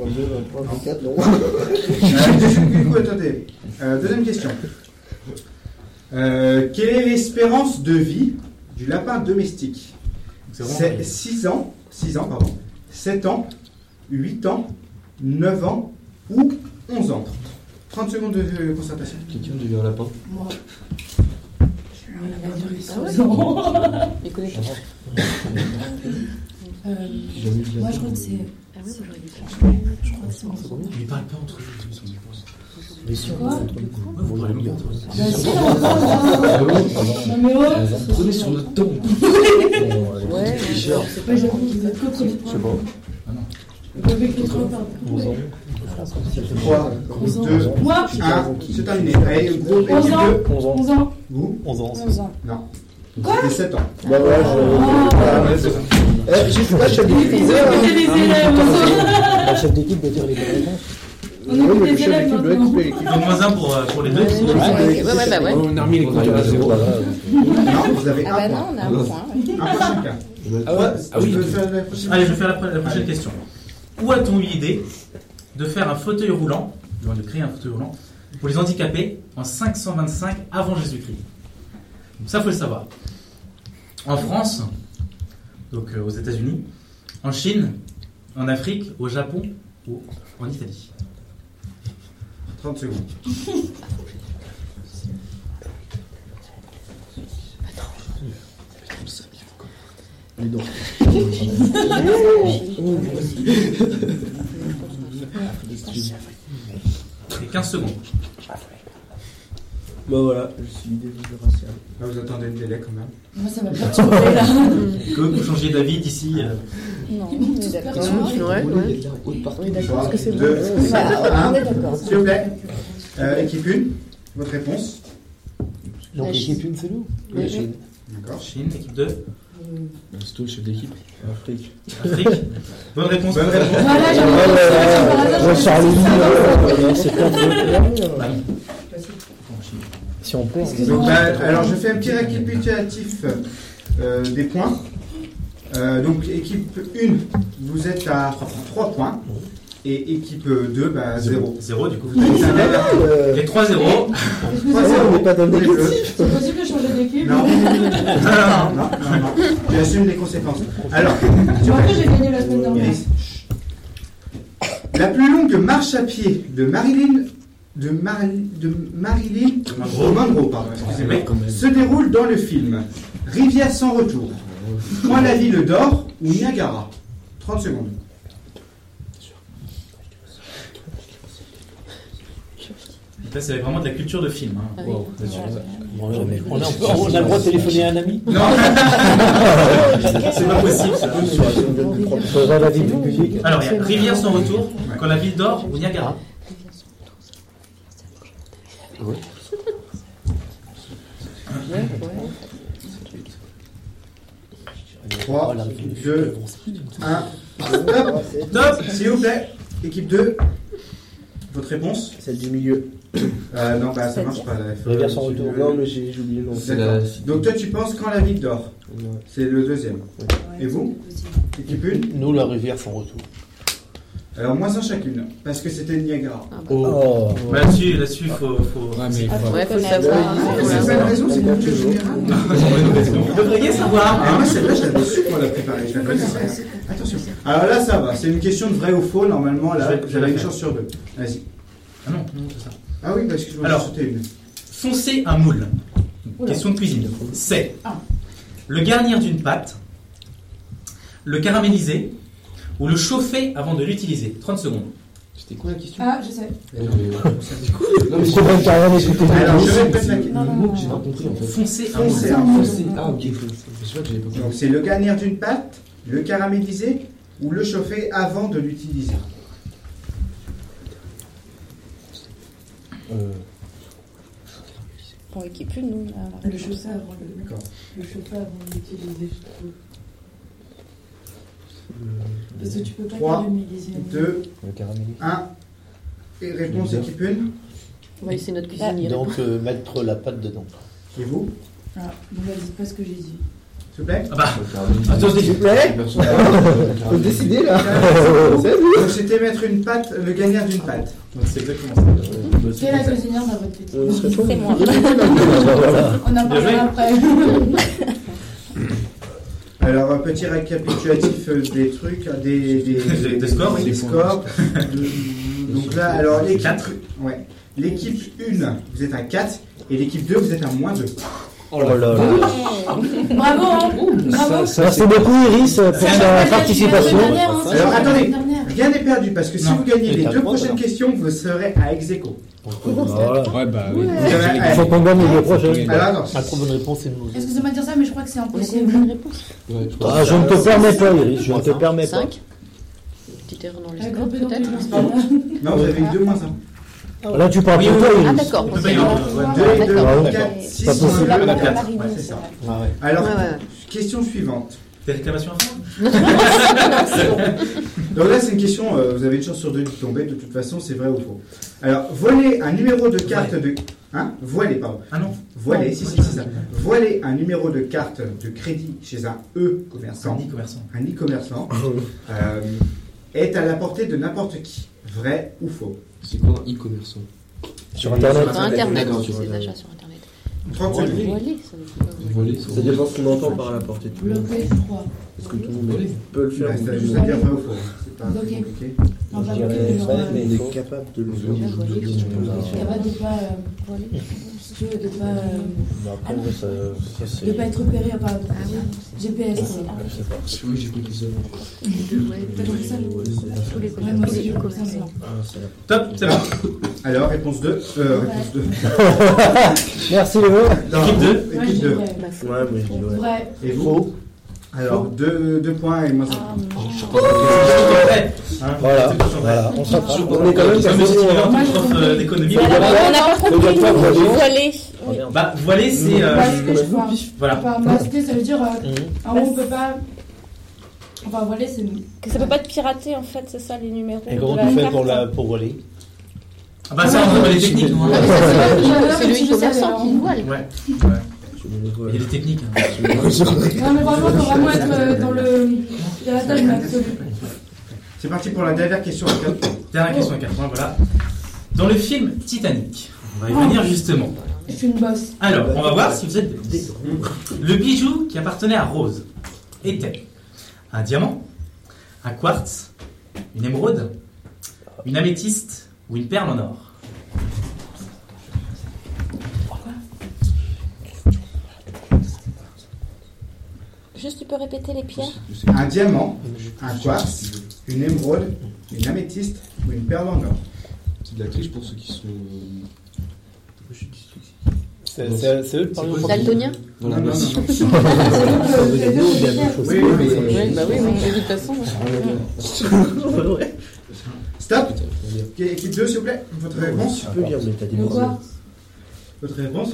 Du coup, attendez. Deuxième question. Quelle est l'espérance de vie du lapin domestique ? C'est 6 ans, 7 ans, 8 ans, 9 ans ou 11 ans. 30 secondes de concertation. Quelqu'un devient un lapin. Moi. Il connaît pas. Moi, je crois que c'est. Ah oui, j'aurais dit ça. Je crois que c'est 11 ans. Mais parle pas entre eux. Quoi ? Vous parlez bien entre eux. Bah si, on non mais oh. Prenez sur notre temps. Ouais, C'est pas j'avoue, vous êtes quoi premier point ? Je sais pas. Avec les 3 par 11 ans. 3, 2, Moi 1, c'est terminé. Allez, groupe 11 équipe ans. 2. 11 ans. Vous 11 ans. 11 ans. Non. Quoi ? C'était 7 ans. Bah ouais, je sais pas, chef d'équipe. Ils ont écouté les élèves. Le chef d'équipe doit dire les bonnes réponses. On écoute les élèves maintenant. Donc moins 1 pour les deux. ouais. On a remis les compteurs à 0. Non, vous avez Ah un bah point. non, on a un point. Un point chacun. Ah oui. Je peux faire la prochaine. Allez, je vais faire la prochaine question. Où a-t-on eu l'idée de faire un fauteuil roulant, de créer un fauteuil roulant, pour les handicapés en 525 avant Jésus-Christ ? Donc ça, il faut le savoir. En France, donc aux États-Unis, en Chine, en Afrique, au Japon ou en Italie. 30 secondes. Les dents. Et 15 secondes. Bah voilà, je suis dévié racial. Là, vous attendez le délai quand même. Moi, ça m'a perturbé là. Que vous changiez d'avis d'ici. Non, Ils m'ont tous perturbé. On est d'accord, parce que c'est bon. 2, On est d'accord. s'il vous plaît. Équipe 1, votre réponse. Donc équipe 1, c'est nous. Oui. Chine. D'accord. Chine, équipe 2. C'est toi le chef d'équipe. Afrique. Afrique. Bonne réponse. Bonne réponse. Voilà, j'avais C'est pas si on perd. Donc, alors, je fais un petit récapitulatif des points. Donc, équipe 1, vous êtes à 3 points. Et équipe 2, 0. 0, du coup, vous avez les 3-0. 3-0, on n'est pas dans le négatif. C'est possible de changer d'équipe? Non. Non. J'assume les conséquences. Alors, Après, j'ai gagné la semaine dernière. La plus longue marche à pied de Marilyn Monroe, pardon, excusez-moi, se déroule dans le film Rivière sans retour, Quand la ville dort ou Niagara. 30 secondes. Là, c'est vraiment de la culture de film. Hein. Oui. Wow. On a le droit de téléphoner à un ami? Non. C'est pas possible ça. Alors, il y a Rivière sans retour, Quand la ville dort ou Niagara. Oui. 3, 2, 1. Stop, s'il vous plaît. Équipe 2. Votre réponse? Celle du milieu. Non, ça marche pas. Rivière sans retour. Non, mais j'ai oublié le nom. D'accord. Donc toi, tu penses Quand la ville dort? Ouais. C'est le deuxième. Et vous? Équipe 1? Nous, la rivière sans retour. Alors, moins 1 chacune, parce que c'était Niagara. Oh. Là-dessus, il faut. Ouais, faut savoir. C'est pas une raison, c'est une culture générale. Vous devriez savoir. Moi, celle-là, je l'avais su pour la préparer. Je la connaissais. Attention. Alors là, ça va. C'est une question de vrai ou faux. Normalement, là, j'avais une chance sur 2. Vas-y. Ah non, c'est ça. Ah oui, parce que je Alors, sauter une. Foncer un moule. Question de cuisine. C'est le garnir d'une pâte, le caraméliser ou le chauffer avant de l'utiliser. 30 secondes. C'était quoi la question? Ah, je sais. Non, mais c'est pas une Alors, je répète la question. J'ai pas compris en fait. Foncer un Foncer moule. un moule. Ah, ok. Je vois que j'avais pas compris. Donc, c'est le garnir d'une pâte, le caraméliser ou le chauffer avant de l'utiliser. Pour équipe 1, nous, Le chauffer avant d'utiliser, je trouve. Parce que tu peux pas 3, caraméliser. 2, 1. Et réponse équipe 1. On va laisser notre cuisinier. Donc, mettre la pâte dedans. Et vous? Ah, bon, bah, dites pas ce que j'ai dit. S'il vous plaît? Ah bah, attendez. S'il vous plaît? Faut décider là. Donc, c'était mettre une pâte, le garnir d'une pâte. C'est exactement ça. Qui est la cuisinière dans votre petite? C'est moi. On en parlera après. Alors, petit récapitulatif des trucs, des scores. Des scores. Donc là, alors, l'équipe 4. Ouais. L'équipe 1, vous êtes à 4. Et l'équipe 2, vous êtes à moins 2. Oh là là. Bravo, hein. Bravo. Merci beaucoup, Iris, pour ta participation. Alors, attendez. Rien n'est perdu parce que si vous gagnez les 2 prochaines questions, vous serez à ex-aequo. Ouais, bah oui. Il faut qu'on gagne les 2 prochaines. Alors, attends. La trop bonne réponse, c'est nous. Excusez-moi de dire ça, mais je crois que c'est impossible. Ah, je ne te permets pas, Iris, je ne te permets pas. 5. Petite erreur dans les Avec scores, le pédant, peut-être. je pense pas. Non, vous avez eu 2 moins 1. Là, tu parles de toi, Ah, Iris. d'accord. On peut pas y aller. 2 et 2, D'accord. 4, 6, Pas possible. 2, La 4. quatre. Ouais, c'est ça. Ah ouais. Alors, Ouais. question suivante. Des réclamations à faire? Donc là, c'est une question, vous avez une chance sur 2 de tomber, de toute façon, c'est vrai ou faux. Alors, voler un numéro de carte de... Hein? Voiler, pardon. Ah non. Voiler, si, c'est ça. Voiler un numéro de carte de crédit chez un e-commerçant. Un e-commerçant. Est à la portée de n'importe qui. Vrai ou faux? C'est quoi un e-commerçant? Sur Internet. Sur Internet, D'accord, c'est sur des Internet. achats sur Internet. 30 secondes. Voiler, ça veut dire quoi? Voler, Ça dépend ce qu'on entend par la portée de tout le monde. Bloqué, je crois. Est-ce que tout le monde peut le faire? Bah, ça vous a dire vrai ou faux. pas très compliqué. Non, pas Je dirais compliqué, vrai, mais genre, il est capable de le faire. capable de pas, si tu veux, de pas être repéré par GPS. Oui, j'ai compris ça. Ouais, moi aussi, j'ai compris ça. Top, c'est bon. Alors, réponse 2. Réponse 2. Merci Léo. Équipe 2. Ouais, Équipe j'ai 2. vrai. Ouais, mais je dis ouais. Vrai. Et vous? Alors, 2 points et moi 5 points. Voilà, voilà. On est quand même prof d'économie. On n'a pas compris, voilé. Bah, voiler, c'est. Masqué, je crois. Voilà. Enfin, masqué, ça veut dire. En gros, on peut pas. Enfin, voiler, c'est. Que ça peut pas être piraté en fait, c'est ça les numéros. Et de comment la tu fais carte. pour voler? Ah bah, ça, on voit les techniques, nous. Hein. C'est le commerçant qui voile. Ouais. Il y a des techniques. Hein. Non, mais vraiment, faut vraiment être dans la tâche absolue. C'est parti pour la dernière question à 4 points. Dernière question à 4 points, voilà. Dans le film Titanic, on va y venir justement. Je suis une bosse. Alors, on va voir si vous êtes des... Le bijou qui appartenait à Rose était un diamant, un quartz, une émeraude, une améthyste ou une perle en or. Juste, tu peux répéter les pierres? Un diamant, un quartz, une émeraude, une améthyste ou une perle en or. C'est de la triche pour ceux qui sont. C'est eux par exemple. Daltonien? Non, non, non. Oui, bah oui, de toute façon. Stop. Équipe 2, s'il vous plaît. Votre réponse. Tu peux lire, mais t'as des Quoi? Votre réponse.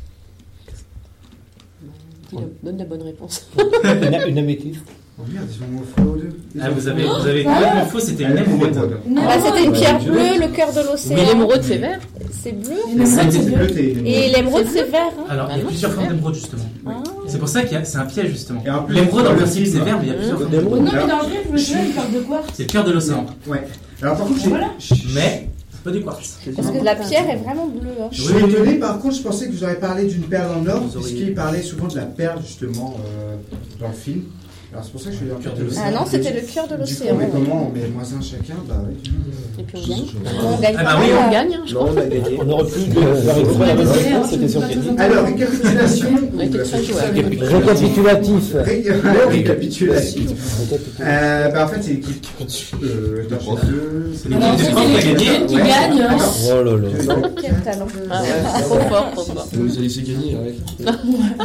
Donne la bonne réponse. Une améthyste. Oh merde, ils sont faux aux deux. Ah, vous avez complètement faux, c'était une émeraude. Ah, c'était une pierre bleue, le cœur de l'océan. Mais l'émeraude, c'est vert. C'est bleu. Et Et l'émeraude, c'est vert. Hein. Alors, il y a plusieurs formes d'émeraude, justement. C'est pour ça que c'est un piège, justement. Et en plus, L'émeraude, en dans le principe, film, c'est vert, mais il y a plusieurs formes Non, d'émeraude. mais dans le film, je me souviens, il parle de quoi? C'est le cœur de l'océan. Ouais. Alors, par contre, Mais, c'est pas du quartz. Parce que la pierre est vraiment bleue. Hein. je suis étonné, par contre, je pensais que vous auriez parlé d'une perle en or, puisqu'il parlait souvent de la perle, justement, dans le film. Alors, c'est pour ça que je suis dans le cœur de l'océan. Ah non, c'était le cœur de Du coup, l'océan. mais comment on met -1 chacun? Bah oui. Et puis on gagne. On gagne Ah bah pas oui, mal. On gagne, hein, je Non, crois. on a gagné. On aurait pu faire exprès la bonne réponse, c'était sur Kenny. Alors, récapitulation. On a été très joueurs. Récapitulatif. Récapitulation. Bah, en fait, c'est l'équipe 2. C'est l'équipe de France qui a gagné. Qui gagne? Attends. Oh là là. Quel talent. Ah ouais, trop fort, trop fort. Vous nous a laissé gagner avec. 3.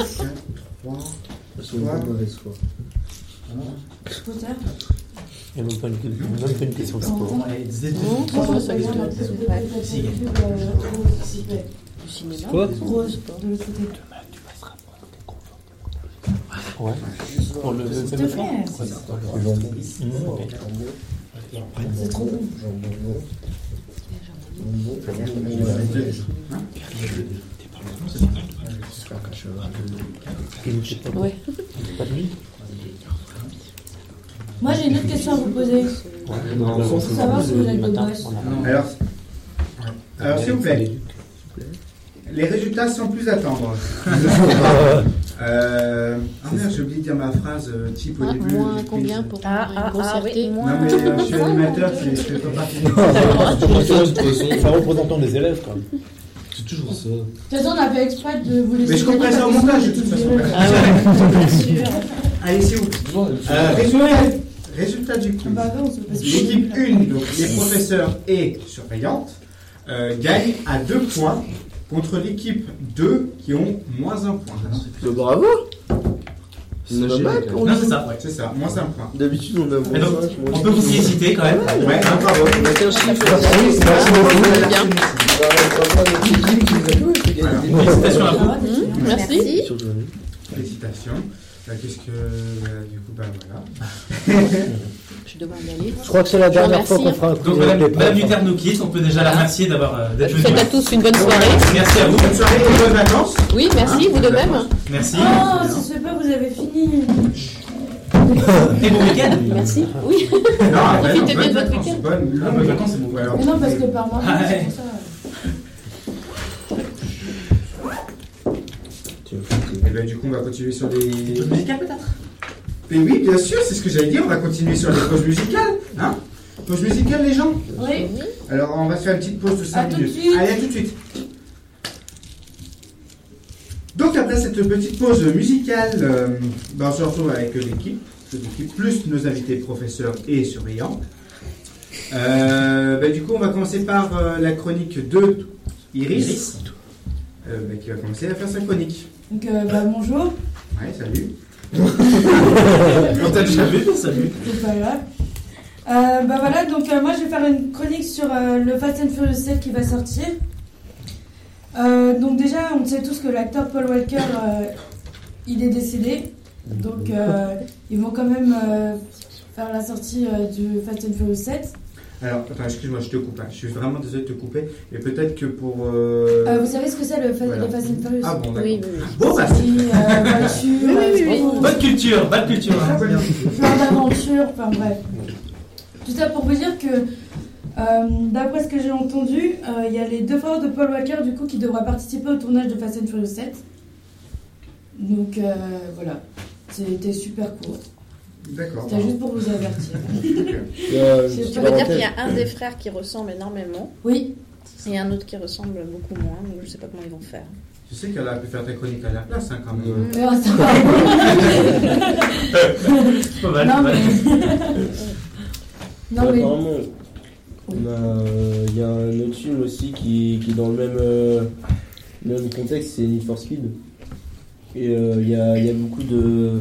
C'est une mauvaise foi. Il n'y a même pas une question de sport. Allez, Mmh, trop fort, ça existe. Du cinéma. Quoi? Rose, de l'autre côté. Ouais. Pour le S'il te plaît. C'est trop bon. Ouais. Moi, j'ai une autre question à vous poser. Pour savoir si vous êtes de boss. Alors, s'il vous plaît, les résultats sans plus attendre. Ah merde, j'ai oublié de dire ma phrase type au début. Moins combien pour une grossièreté? Non, mais je suis animateur, je fais pas partie. C'est un représentant des élèves, quand même. C'est toujours ça. De toute façon, on a fait exprès de vous laisser. Mais je comprends ça au montage, de toute façon. Ah ouais. Bien sûr. Allez, c'est où Résultat du quiz. Bah, non, c'est pas L'équipe 1, donc les professeurs et surveillantes, gagne à 2 points contre l'équipe 2 qui ont -1 point. Bravo. C'est pas mal pour Non, nous. c'est ça, ouais. C'est ça, -1 point. D'habitude, on a Et donc, on peut vous féliciter quand même. Ouais, bravo. On a qu'un chiffre. Félicitations à vous. Merci. Félicitations. Qu'est-ce que. Du coup, bah voilà. Je dois y aller. Je crois que c'est la dernière fois qu'on fera un Donc, quiz. Madame Duterte nous quitte. On peut déjà la remercier d'être venue. Faites à tous une bonne soirée. Merci à vous. Bonne soirée et bonnes vacances. Oui, merci, vous de même. Merci. Oh, ça se fait pas, vous avez fini. Et bon week-end. Merci. Oui. Non, Profitez bien de votre vacances. week-end. Bonnes vacances, c'est bon. Ouais, alors. Mais non, parce que par moment, Ah, c'est ouais. pour ça. Et ben, du coup, on va continuer sur les. Musical peut-être. Mais oui, bien sûr, c'est ce que j'allais dire. On va continuer sur les pauses musicales. Hein Pause musicale, les gens? Oui. Alors, on va se faire une petite pause de 5 minutes. Allez, à tout de suite. Donc, après cette petite pause musicale, on se retrouve avec l'équipe, plus nos invités professeurs et surveillants. Du coup, on va commencer par la chronique de Iris. Qui va commencer à faire sa chronique. Donc, bonjour. Ouais, salut. On t'a déjà vu, salut. C'est pas grave. Voilà, donc moi je vais faire une chronique sur le Fast and Furious 7 qui va sortir. Donc déjà, on sait tous que l'acteur Paul Walker, il est décédé. Donc ils vont quand même faire la sortie du Fast and Furious 7. Alors, attends, excuse-moi, je te coupe. Je suis vraiment désolé de te couper. Mais peut-être que pour... vous savez ce que c'est le Fast and Furious? Ah bon, d'accord. Oui. Bon, bah voiture... Bonne culture. Plein d'aventures, enfin bref. Tout ça pour vous dire que, d'après ce que j'ai entendu, il y a les 2 frères de Paul Walker, du coup, qui devraient participer au tournage de Fast and Furious 7. Donc, voilà. C'était super court. D'accord. C'était juste pour vous avertir. Tu veux dire qu'il y a un des frères qui ressemble énormément. Oui. Et un autre qui ressemble beaucoup moins, donc je sais pas comment ils vont faire. Tu sais qu'elle a pu faire ta chronique à la place, hein, quand même. Ça va. C'est pas mal. Non, mais... Apparemment, il y a un autre film aussi qui est dans le même contexte, c'est Need for Speed. Et il y a beaucoup de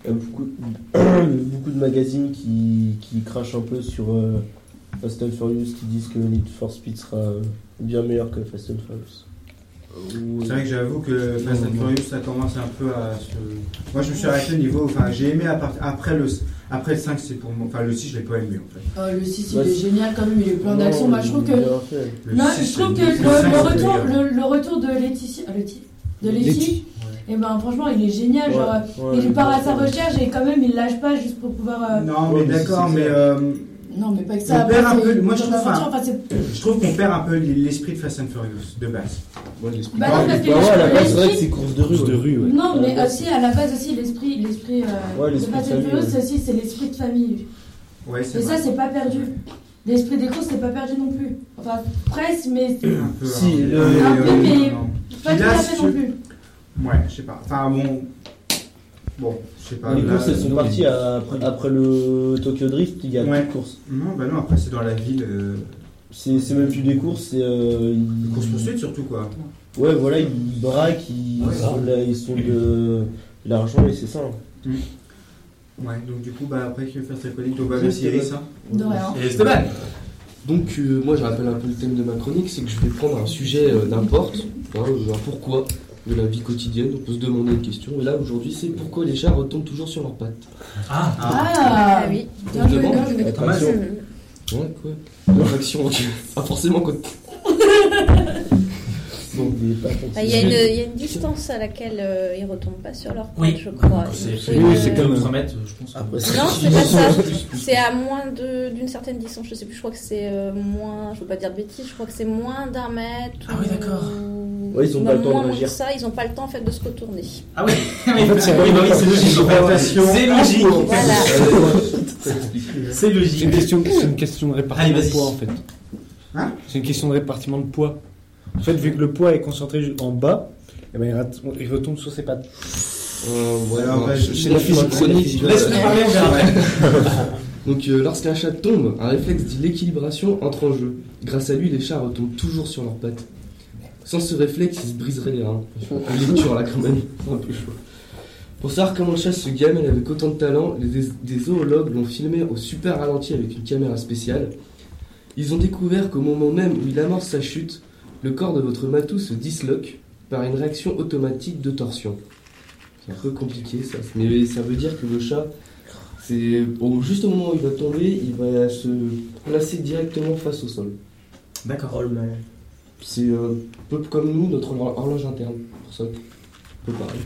magazines qui crachent un peu sur Fast and Furious, qui disent que Need for Speed sera bien meilleur que Fast and Furious. C'est vrai que j'avoue que Fast and Furious, ça commence un peu à se... Moi, je me suis arrêté au niveau... Enfin, j'ai aimé après le 5, c'est pour moi... Enfin, le 6, je l'ai pas aimé, en fait. Le 6, il est génial quand même, il est plein d'action. Moi, je trouve que... Je trouve que le retour de Laetitia... De Laetitia, et franchement, il est génial. Il part à sa recherche et quand même, il lâche pas juste pour pouvoir... Non, mais d'accord, mais... Non, mais pas que ça. Moi, je trouve qu'on perd un peu l'esprit de Fast and Furious, de base. Ouais, l'esprit. À la base, c'est vrai que c'est course de rue. Ouais. Non, mais aussi, à la base aussi, l'esprit de Fast and Furious, aussi, c'est l'esprit de famille. Ouais, c'est et vrai. Ça, c'est pas perdu. L'esprit des courses, c'est pas perdu non plus. Enfin, presque, mais... Un peu, mais pas tout à fait non plus. Ouais, je sais pas. Enfin, bon, je sais pas. Les courses, elles sont parties après le Tokyo Drift, il y a plus de courses. Non, après, c'est dans la ville. C'est même plus des courses, c'est... Des courses poursuites, surtout, quoi. Ouais, voilà, ils braquent, ils sont de l'argent et c'est ça. Hein. Ouais, donc du coup, après, qui veut faire sa chronique? Donc, merci Iris. De rien. Et Esteban. Donc, moi, je rappelle un peu le thème de ma chronique, c'est que je vais prendre un sujet n'importe, un pourquoi de la vie quotidienne. On peut se demander une question. Et là, aujourd'hui, c'est pourquoi les chats retombent toujours sur leurs pattes. Ah oui. On se demande. Ouais, quoi. L'attraction, pas forcément quoi. Il y a une distance à laquelle ils ne retombent pas sur leur pattes, je crois. C'est comme 3 mètres, je pense. Non, c'est pas ça. C'est à moins d'une certaine distance. Je sais plus, je crois que c'est moins. Je veux pas dire de bêtises, je crois que c'est moins d'1 mètre. Ah oui, d'accord. Ouais, ils ont pas le temps de réagir. Ça, ils n'ont pas le temps en fait de se retourner. Ah oui, c'est logique. C'est logique. Voilà. C'est logique. C'est une question de répartition de poids en fait. Hein? C'est une question de répartition de poids. En fait, vu que le poids est concentré en bas, il retombe sur ses pattes. C'est la physique chronique. Laisse-moi parler, on verra. Donc, lorsqu'un chat tombe, un réflexe dit l'équilibration entre en jeu. Grâce à lui, les chats retombent toujours sur leurs pattes. Sans ce réflexe, ils se briseraient les reins. Une lecture là quand même, c'est un peu chaud. Pour savoir comment le chat se gamelle avec autant de talent, des zoologues l'ont filmé au super ralenti avec une caméra spéciale. Ils ont découvert qu'au moment même où il amorce sa chute, le corps de votre matou se disloque par une réaction automatique de torsion. C'est un peu compliqué ça, mais ça veut dire que le chat, juste au moment où il va tomber, il va se placer directement face au sol. D'accord. Oh le malin. C'est un peu comme nous, notre horloge interne, pour ça, un peu pareil.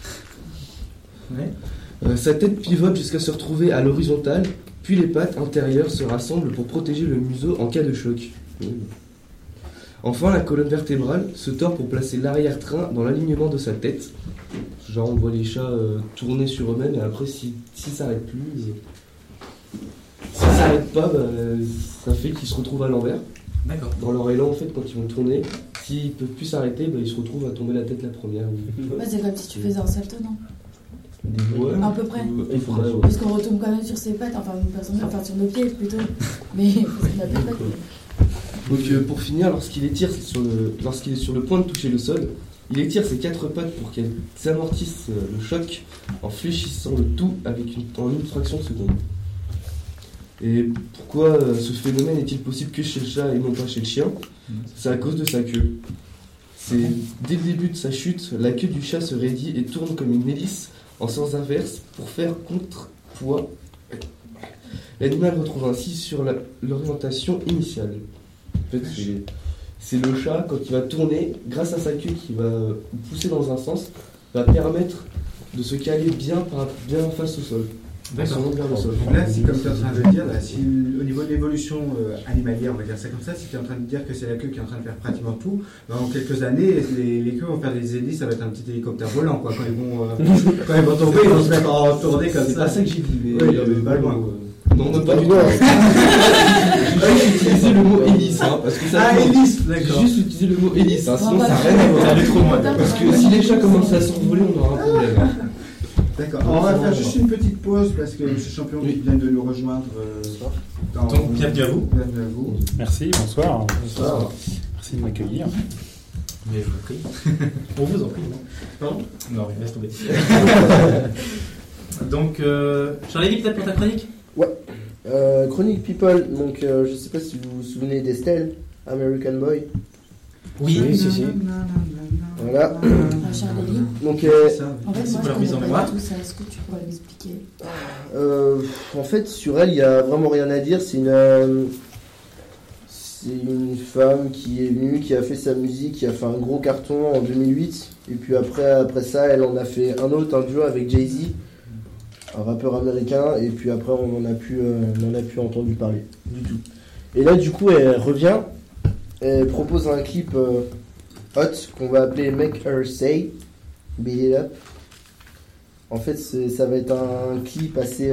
Ouais. Sa tête pivote jusqu'à se retrouver à l'horizontale, puis les pattes intérieures se rassemblent pour protéger le museau en cas de choc. Enfin, la colonne vertébrale se tord pour placer l'arrière-train dans l'alignement de sa tête. Genre, on voit les chats tourner sur eux-mêmes et après, s'ils s'arrêtent plus... s'arrêtent pas, ça fait qu'ils se retrouvent à l'envers. D'accord. Dans leur élan, en fait, quand ils vont tourner, s'ils peuvent plus s'arrêter, ils se retrouvent à tomber la tête la première. Ouais, c'est comme si tu faisais un salto, non? Ouais. À peu près. Ouais. Parce qu'on retombe quand même sur ses pattes, enfin sur nos pieds plutôt. Mais parce qu'on a plus de pattes. Donc pour finir, lorsqu'il étire lorsqu'il est sur le point de toucher le sol, il étire ses 4 pattes pour qu'elles amortissent le choc en fléchissant le tout en une fraction de seconde. Et pourquoi ce phénomène est-il possible que chez le chat et non pas chez le chien? C'est à cause de sa queue. C'est dès le début de sa chute, la queue du chat se raidit et tourne comme une hélice en sens inverse pour faire contrepoids. L'animal retrouve ainsi sur l'orientation initiale. En fait, c'est le chat, quand il va tourner, grâce à sa queue qui va pousser dans un sens, va permettre de se caler bien face au sol. D'accord. Vers le sol. Donc là, si comme tu es en train de le dire, si, au niveau de l'évolution animalière, on va dire ça comme ça, si tu es en train de dire que c'est la queue qui est en train de faire pratiquement tout, dans quelques années, les queues vont faire des hélices, ça va être un petit hélicoptère volant, quoi. Quand ils vont tomber, ils vont se mettre en tournée comme ça. C'est pas ça que j'ai dit, mais oui, pas loin. Non, pas du tout. J'ai utilisé le mot hélice, parce que ça. Hélice, d'accord. J'ai juste utilisé le mot hélice, sinon ça n'a rien à voir. Aller trop loin. Parce que si les chats commencent à s'envoler, on aura un problème. D'accord. On va faire juste une petite pause parce que M. Champion vient de nous rejoindre. Donc, bienvenue à vous. Bienvenue à vous. Merci, bonsoir. Bonsoir. Merci de m'accueillir. Mais je vous en prie. On vous en prie. Pardon? Non, laisse tomber. Donc, Charlie, peut-être pour ta chronique? Ouais. Chronique People, donc je sais pas si vous vous souvenez d'Estelle, American Boy. Oui, si. Voilà. Charlie. Donc, En fait, moi, pour la je mise en connais mémoire. pas tout ça. Est-ce que tu pourrais m'expliquer? en fait, sur elle, il y a vraiment rien à dire. C'est une femme qui est venue, qui a fait sa musique, qui a fait un gros carton en 2008. Et puis après ça, elle en a fait un duo avec Jay-Z, un rappeur américain. Et puis après, on n'en a plus entendu parler du tout. Et là, du coup, elle revient. Elle propose un clip hot qu'on va appeler Make Her Say, Beat It Up. En fait, ça va être un clip assez...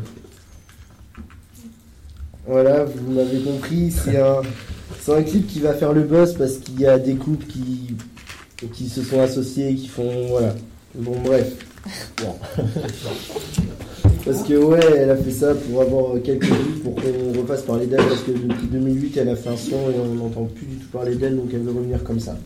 Voilà, vous m'avez compris, c'est un clip qui va faire le buzz parce qu'il y a des couples qui se sont associés, qui font... Voilà. Bon, bref. Bon. Parce que ouais, elle a fait ça pour avoir quelques vues, pour qu'on refasse parler d'elle, parce que depuis 2008, elle a fait un son et on n'entend plus du tout parler d'elle, donc elle veut revenir comme ça.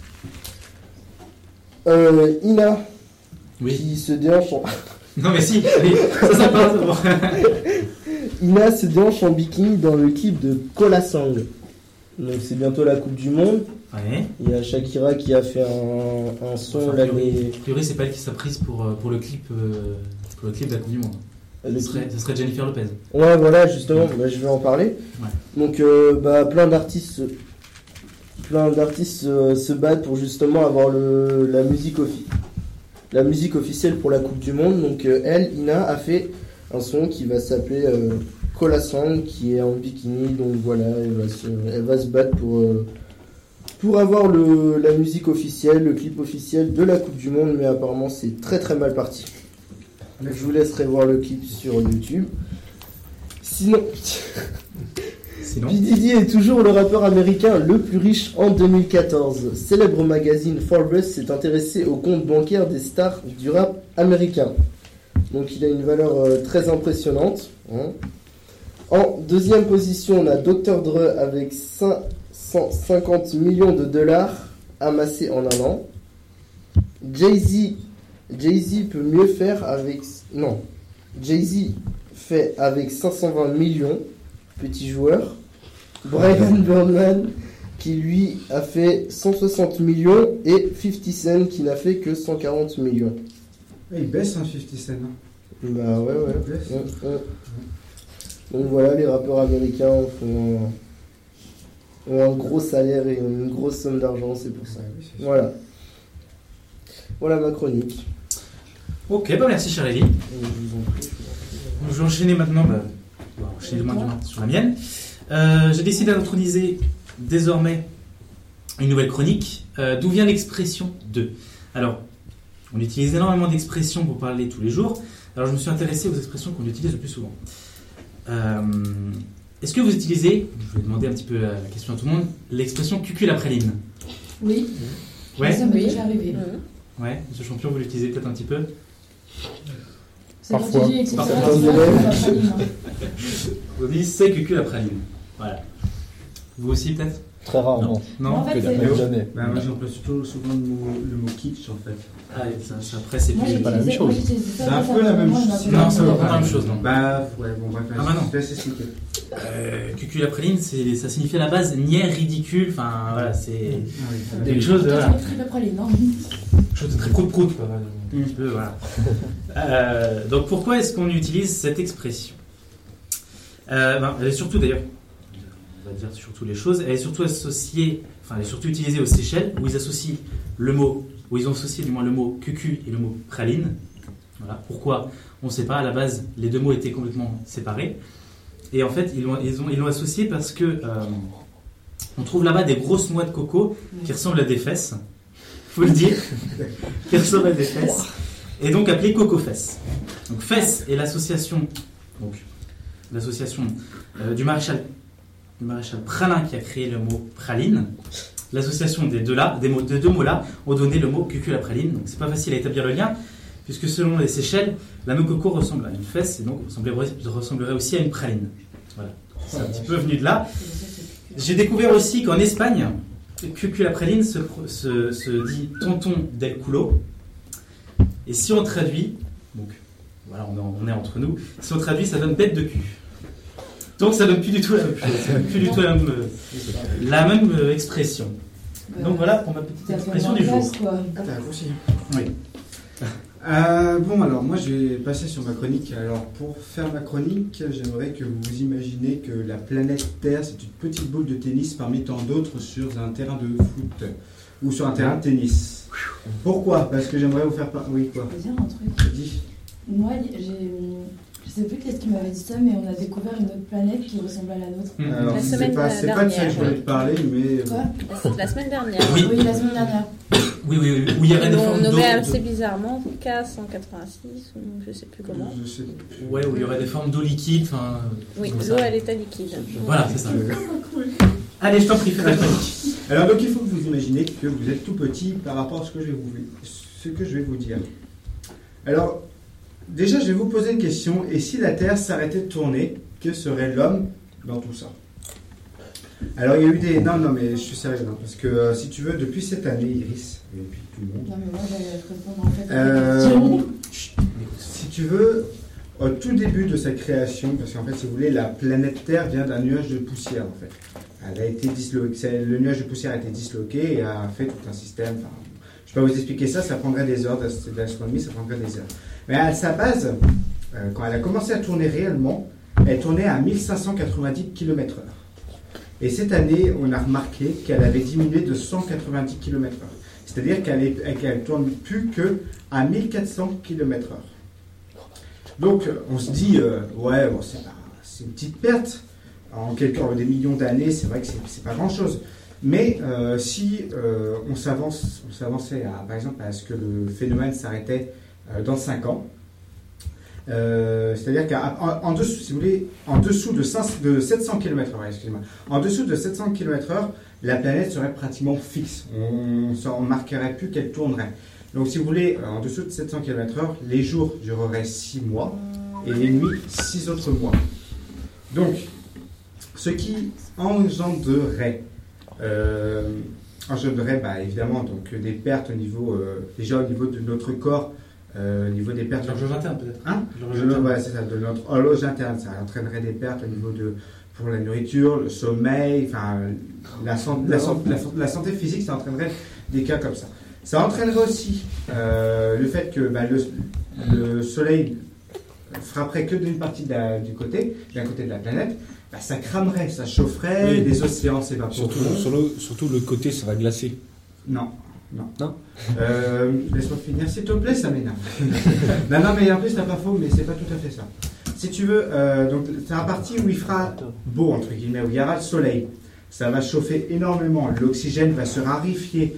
Ina, qui se déhanche en... Non mais si, ça passe. Ina se déhanche en bikini dans le clip de Kolasang. Donc c'est bientôt la Coupe du Monde. Ouais. Il y a Shakira qui a fait un son Enfin, l'année... A priori, c'est pas elle qui s'est prise pour le clip de la Coupe du Monde. Ce serait Jennifer Lopez. Ouais, voilà, justement, je vais en parler. Ouais. Donc, plein d'artistes se battent pour justement avoir la musique officielle pour la Coupe du Monde. Donc, Ina, a fait un son qui va s'appeler Kolasang, qui est en bikini. Donc, voilà, elle va se battre pour avoir la musique officielle, le clip officiel de la Coupe du Monde. Mais apparemment, c'est très très mal parti. Je vous laisserai voir le clip sur YouTube. Sinon, P. Diddy est toujours le rappeur américain le plus riche en 2014. Célèbre magazine Forbes s'est intéressé au compte bancaire des stars du rap américain. Donc il a une valeur très impressionnante. En deuxième position, on a Dr. Dre avec 550 millions de dollars amassés en un an. Jay-Z peut mieux faire avec... Non. Jay-Z fait avec 520 millions, petit joueur. Brian Birdman, qui lui a fait 160 millions. Et 50 Cent, qui n'a fait que 140 millions. Il baisse, 50 Cent. Bah ouais. Donc voilà, les rappeurs américains ont un gros salaire et une grosse somme d'argent, c'est pour ça. Voilà. Voilà ma chronique. Ok, merci Charlie. Je vais enchaîner maintenant, sur la mienne. J'ai décidé d'introniser désormais une nouvelle chronique. D'où vient l'expression de? Alors, on utilise énormément d'expressions pour parler tous les jours. Alors, je me suis intéressé aux expressions qu'on utilise le plus souvent. est-ce que vous utilisez, je vais demander un petit peu la question à tout le monde, l'expression cucul-la-praline? Oui. Ouais. Ça m'est déjà arrivé. Ouais, monsieur Champion, vous l'utilisez peut-être un petit peu? Parfois. Vous dites c'est cucul-la-praline. Voilà. Vous aussi peut-être? Très rarement. Non, en fait, jamais. Bah, moi j'emploie surtout souvent le mot kitsch en fait. Ah, ça, après c'est Moi, plus. j'ai pas la même utilisé- chose. moi, j'utilisais C'est pas un ça peu la même moi, chose. je m'appelle Non, c'est Laurent. pas la même chose, non. Bah ouais, bon bref, Ah, bah non. je te laisse expliquer. Cucul-la-praline, ça signifie à la base niais, ridicule, enfin voilà, c'est Ah quelque chose de. Voilà. Très praline, non Chose de très prout-prout, quoi. Un petit peu, voilà. Donc pourquoi est-ce qu'on utilise cette expression? Elle est surtout d'ailleurs, on va dire surtout les choses, elle est surtout associée, enfin elle est surtout utilisée aux Seychelles, où ils associent le mot, où ils ont associé du moins le mot cucu et le mot praline. Voilà. Pourquoi? On ne sait pas, à la base, les deux mots étaient complètement séparés. Et en fait, ils l'ont associé parce que on trouve là-bas des grosses noix de coco qui ressemblent à des fesses. Faut le dire, qui ressemblent à des fesses, et donc appelées coco-fesses. Donc fesses est l'association, du maréchal Pralin qui a créé le mot praline. L'association des deux mots-là ont donné le mot cucul-la-praline. Donc c'est pas facile à établir le lien, puisque selon les Seychelles, la noix de coco ressemble à une fesse, et donc ressemblerait aussi à une praline. Voilà, c'est un petit peu venu de là. J'ai découvert aussi qu'en Espagne, cucul-la-praline se dit tonton del culo. Et si on traduit, donc voilà, on est entre nous, si on traduit, ça donne bête de cul. Donc ça donne plus du tout la même chose, ça donne plus du tout la même expression. Donc voilà pour ma petite expression du jour. Oui. Bon, alors moi je vais passer sur ma chronique. Alors pour faire ma chronique, j'aimerais que vous vous imaginez que la planète Terre, c'est une petite boule de tennis parmi tant d'autres sur un terrain de foot ou sur un terrain de tennis. Pourquoi? Parce que j'aimerais vous faire... Oui, quoi? Je peux dire un truc. Dis. Moi, je sais plus qu'est-ce qui m'avait dit ça, mais on a découvert une autre planète qui ressemble à la nôtre. Alors, La c'est semaine pas de ça que je dernière, voulais te parler, mais... Quoi? La semaine dernière. Oui. Oui, la semaine dernière. Oui, où il y aurait des formes On d'eau. nommait assez bizarrement K186, ou je sais plus comment. Je sais. Ouais, où il y aurait des formes d'eau liquide. Enfin, Oui, comme l'eau ça. à l'état liquide. Voilà, c'est ça. Allez, je t'en prie, fais ta chronique. Alors donc il faut que vous imaginez que vous êtes tout petit par rapport à ce que je vais vous dire. Alors, déjà je vais vous poser une question. Et si la Terre s'arrêtait de tourner, que serait l'homme dans tout ça? Alors il y a eu des... Non mais je suis sérieux, hein, parce que si tu veux, depuis cette année, Iris, et puis tout le monde... Non, mais moi, j'allais répondre en fait à la question. Si tu veux, au tout début de sa création, parce qu'en fait, si vous voulez, la planète Terre vient d'un nuage de poussière, en fait. Elle a été disloqué, le nuage de poussière a été disloqué et a fait tout un système. Enfin, je ne peux pas vous expliquer ça, ça prendrait des heures d'astronomie, ça prendrait des heures. Mais à sa base, quand elle a commencé à tourner réellement, elle tournait à 1590 km/h. Et cette année, on a remarqué qu'elle avait diminué de 190 km/h. C'est-à-dire qu'elle ne tourne plus qu'à 1400 km/h. Donc, on se dit, ouais, bon, c'est une petite perte. En des millions d'années, c'est vrai que c'est pas grand-chose. Mais si on s'avançait par exemple à ce que le phénomène s'arrêtait dans 5 ans, c'est-à-dire qu'en dessous, si vous voulez, en dessous de 700 km/h, excusez-moi, en dessous de 700 km/h, la planète serait pratiquement fixe. On ne marquerait plus qu'elle tournerait. Donc si vous voulez, en dessous de 700 km/h, les jours dureraient 6 mois et les nuits 6 autres mois. Donc, ce qui engendrerait évidemment donc, des pertes déjà au niveau de notre corps, au niveau des pertes... L'horloge interne peut-être. Hein? Ouais, c'est ça, de notre horloge interne. Ça entraînerait des pertes au niveau pour la nourriture, le sommeil, enfin, la santé physique, ça entraînerait des cas comme ça. Ça entraînerait aussi le fait que le soleil frapperait que d'une partie d'un côté de la planète. Ça cramerait, ça chaufferait, les océans s'évaporeraient. Surtout le côté sera glacé. Non. Laisse-moi finir, s'il te plaît, ça m'énerve. non, mais en plus, t'as pas faux, mais c'est pas tout à fait ça. Si tu veux, donc c'est la partie où il fera beau, entre guillemets, où il y aura le soleil. Ça va chauffer énormément, l'oxygène va se raréfier,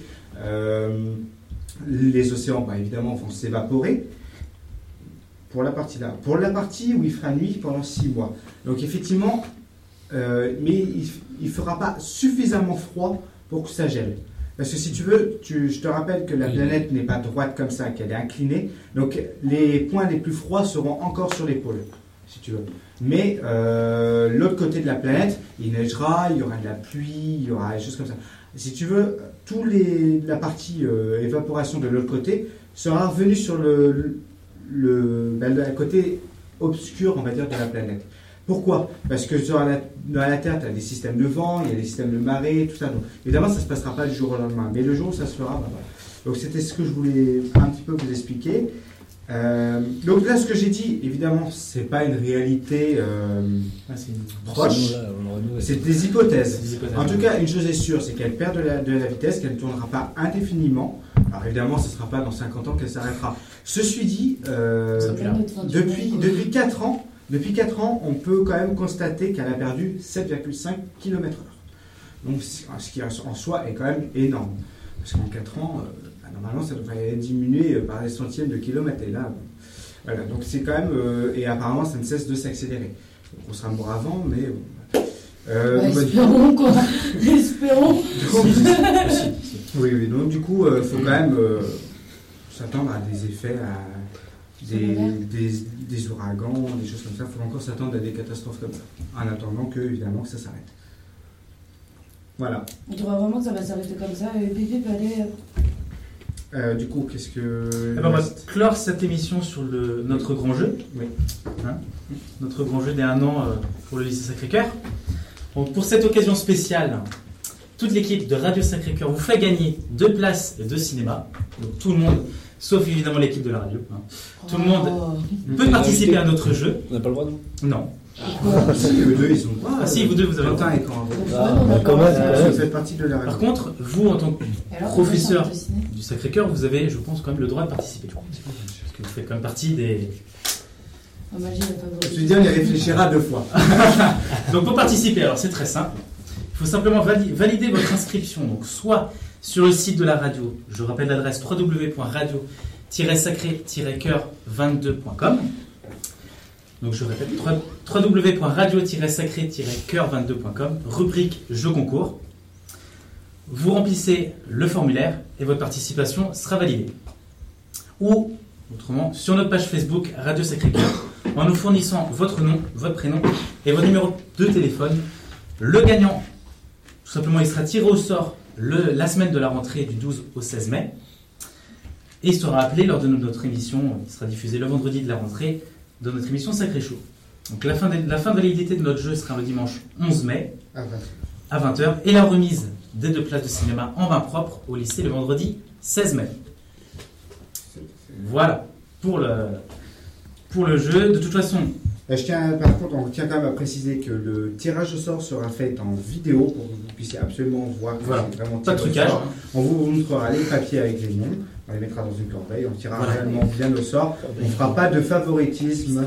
les océans, évidemment, vont s'évaporer. Pour la partie là. Pour la partie où il fera nuit pendant 6 mois. Donc effectivement, mais il ne fera pas suffisamment froid pour que ça gèle. Parce que si tu veux, je te rappelle que la planète n'est pas droite comme ça, qu'elle est inclinée. Donc les points les plus froids seront encore sur les pôles, si tu veux. Mais l'autre côté de la planète, il neigera, il y aura de la pluie, il y aura des choses comme ça. Si tu veux, la partie évaporation de l'autre côté sera revenue sur le côté obscur, on va dire, de la planète. Pourquoi ? Parce que dans la Terre, tu as des systèmes de vent, il y a des systèmes de marée, tout ça. Donc, évidemment, ça ne se passera pas du jour au lendemain. Mais le jour où ça se fera, voilà. Donc c'était ce que je voulais un petit peu vous expliquer. Donc là, ce que j'ai dit, évidemment, ce n'est pas une réalité proche. C'est des hypothèses. En tout cas, une chose est sûre, c'est qu'elle perd de la vitesse, qu'elle ne tournera pas indéfiniment. Alors évidemment, ce ne sera pas dans 50 ans qu'elle s'arrêtera. Ceci dit, depuis 4 ans, on peut quand même constater qu'elle a perdu 7,5 km/h. Donc, ce qui en soi est quand même énorme. Parce qu'en 4 ans, normalement, ça devrait diminuer par des centièmes de kilomètres. Et là, voilà. Donc, c'est quand même. Et apparemment, ça ne cesse de s'accélérer. Donc, on sera mort avant, mais. Espérons, quoi. Espérons. Oui. Donc, du coup, il faut quand même s'attendre à des effets, des ouragans, des choses comme ça. Il faut encore s'attendre à des catastrophes comme ça, en attendant évidemment que ça s'arrête. Voilà. On dirait vraiment que ça va s'arrêter comme ça, et bébé peut aller... du coup, qu'est-ce que... on va clore cette émission sur notre grand jeu. Oui. Notre grand jeu des 1 an pour le lycée Sacré-Cœur. Donc, pour cette occasion spéciale, toute l'équipe de Radio Sacré-Cœur vous fait gagner 2 places de cinéma. Donc tout le monde... Sauf évidemment l'équipe de la radio. Tout le monde peut participer à notre jeu. On n'a pas le droit, non ? Non. Si, eux deux, ils sont pas. Si, vous deux, vous avez le temps. Vous faites partie de la radio. Par contre, vous, en tant que professeur du Sacré-Cœur, vous avez, je pense, quand même le droit de participer. Parce que vous faites quand même partie des. Je veux dire, on y réfléchira 2 fois. Donc, pour participer, alors c'est très simple. Il faut simplement valider votre inscription. Donc, soit sur le site de la radio, je rappelle l'adresse www.radio-sacré-cœur22.com. Donc je répète, www.radio-sacré-cœur22.com, rubrique Jeux concours. Vous remplissez le formulaire et votre participation sera validée. Ou, autrement, sur notre page Facebook Radio Sacré-Cœur, en nous fournissant votre nom, votre prénom et votre numéro de téléphone. Le gagnant, tout simplement, il sera tiré au sort la semaine de la rentrée du 12 au 16 mai. Et il sera appelé lors de notre émission, il sera diffusé le vendredi de la rentrée, dans notre émission Sacré Chaud. Donc la fin de validité de notre jeu sera le dimanche 11 mai à 20h. Et la remise des 2 places de cinéma en main propre au lycée le vendredi 16 mai. Voilà pour le jeu. De toute façon... Par contre, on tient quand même à préciser que le tirage au sort sera fait en vidéo pour que vous puissiez absolument voir. Voilà, vraiment pas de trucage. On vous montrera les papiers avec les noms, on les mettra dans une corbeille, on tirera réellement bien au sort. On ne fera pas de favoritisme.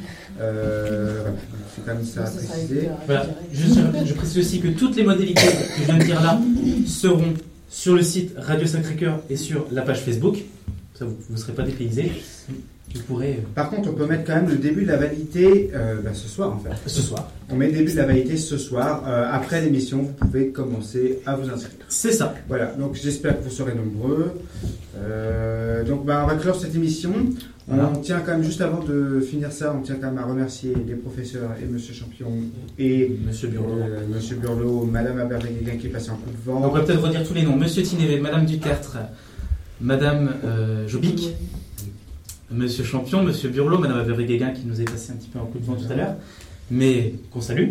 C'est quand même ça à préciser. Voilà. Je précise aussi que toutes les modalités que je viens de dire là seront sur le site Radio Sacré-Cœur et sur la page Facebook. Ça, vous ne serez pas dépaysés. Vous pourrez... Par contre, on peut mettre quand même le début de la validité ce soir en fait. Ce soir. On met le début de la validité ce soir. Après l'émission, vous pouvez commencer à vous inscrire. C'est ça. Voilà, donc j'espère que vous serez nombreux. Donc on va clore cette émission. On tient quand même, juste avant de finir ça, on tient quand même à remercier les professeurs et Monsieur Champion et Monsieur Burlot, Madame Abervé-Guéguin qui est passée en coup de vent. Donc on va peut-être redire tous les noms. Monsieur Tinévé, Madame Dutertre, Madame Jobic, Monsieur Champion, Monsieur Burlot, Madame Abervé-Guéguin qui nous est passé un petit peu en coup de vent tout à l'heure, mais qu'on salue.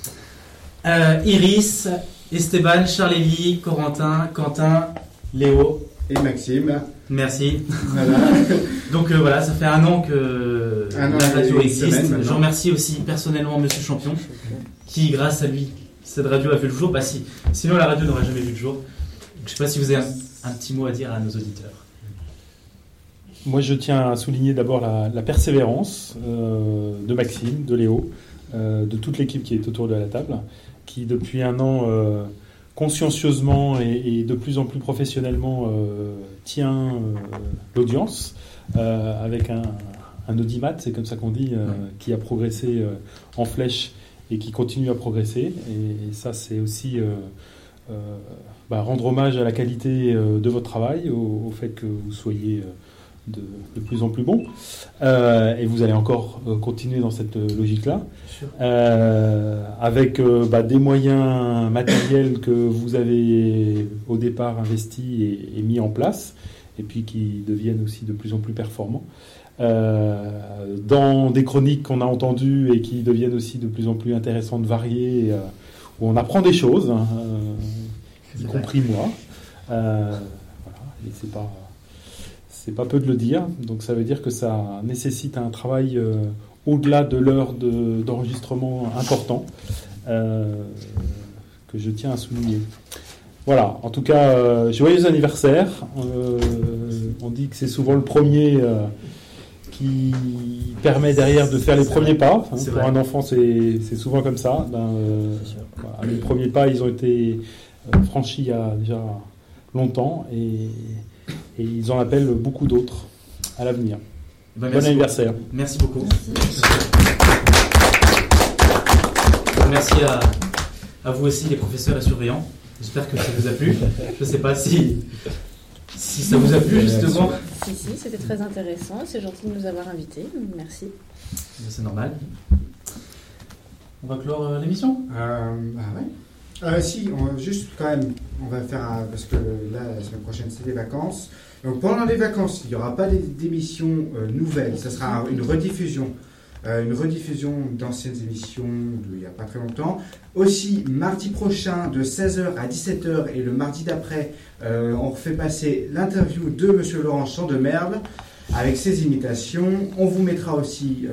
Iris, Esteban, Charlélie, Corentin, Quentin, Léo et Maxime. Merci. Voilà. Donc voilà, ça fait 1 an que la radio existe. Je remercie aussi personnellement Monsieur Champion, qui grâce à lui, cette radio a vu le jour. Bah si, sinon la radio n'aurait jamais vu le jour. Donc, je ne sais pas si vous avez un petit mot à dire à nos auditeurs. Moi, je tiens à souligner d'abord la persévérance de Maxime, de Léo, de toute l'équipe qui est autour de la table, qui depuis 1 an, consciencieusement et de plus en plus professionnellement, tient l'audience avec un audimat, c'est comme ça qu'on dit, qui a progressé en flèche et qui continue à progresser. Et ça, c'est aussi rendre hommage à la qualité de votre travail, au fait que vous soyez de plus en plus bon. Et vous allez encore continuer dans cette logique-là, avec des moyens matériels que vous avez au départ investis et mis en place, et puis qui deviennent aussi de plus en plus performants. Dans des chroniques qu'on a entendues et qui deviennent aussi de plus en plus intéressantes, variées, où on apprend des choses, y compris moi. Voilà, et c'est pas peu de le dire, donc ça veut dire que ça nécessite un travail au-delà de l'heure d'enregistrement important, que je tiens à souligner. Voilà, en tout cas, joyeux anniversaire. On dit que c'est souvent le premier qui permet derrière de faire les premiers pas. Pour vrai. Un enfant, c'est souvent comme ça. Voilà, les premiers pas, ils ont été franchis il y a déjà longtemps et ils en appellent beaucoup d'autres à l'avenir. Bon anniversaire. Beaucoup. Merci beaucoup. Merci à vous aussi, les professeurs et surveillants. J'espère que ça vous a plu. Je ne sais pas si ça vous a plu, justement. Si, c'était très intéressant. C'est gentil de nous avoir invités. Merci. C'est normal. On va clore l'émission. Si, juste quand même, on va faire parce que là, la semaine prochaine, c'est les vacances. Donc pendant les vacances, il n'y aura pas d'émissions nouvelles. Ça sera une rediffusion d'anciennes émissions d'il n'y a pas très longtemps. Aussi, mardi prochain, de 16h à 17h, et le mardi d'après, on refait passer l'interview de M. Laurent Chandemerle avec ses imitations. On vous mettra aussi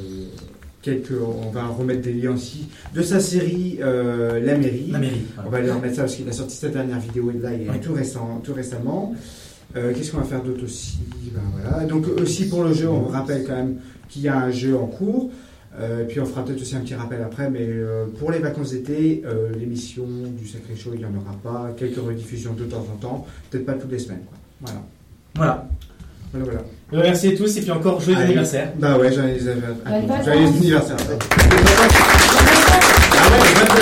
on va remettre des liens aussi de sa série La Mairie. On va lui remettre ça parce qu'il a sorti sa dernière vidéo de là tout récemment. Qu'est-ce qu'on va faire d'autre aussi? Voilà. Donc aussi pour le jeu, on vous rappelle quand même qu'il y a un jeu en cours. Puis on fera peut-être aussi un petit rappel après, mais pour les vacances d'été, l'émission du Sacré Show, il n'y en aura pas. Quelques rediffusions de temps en temps, peut-être pas toutes les semaines. Voilà. Merci à tous et puis encore joyeux anniversaire. Joyeux anniversaire.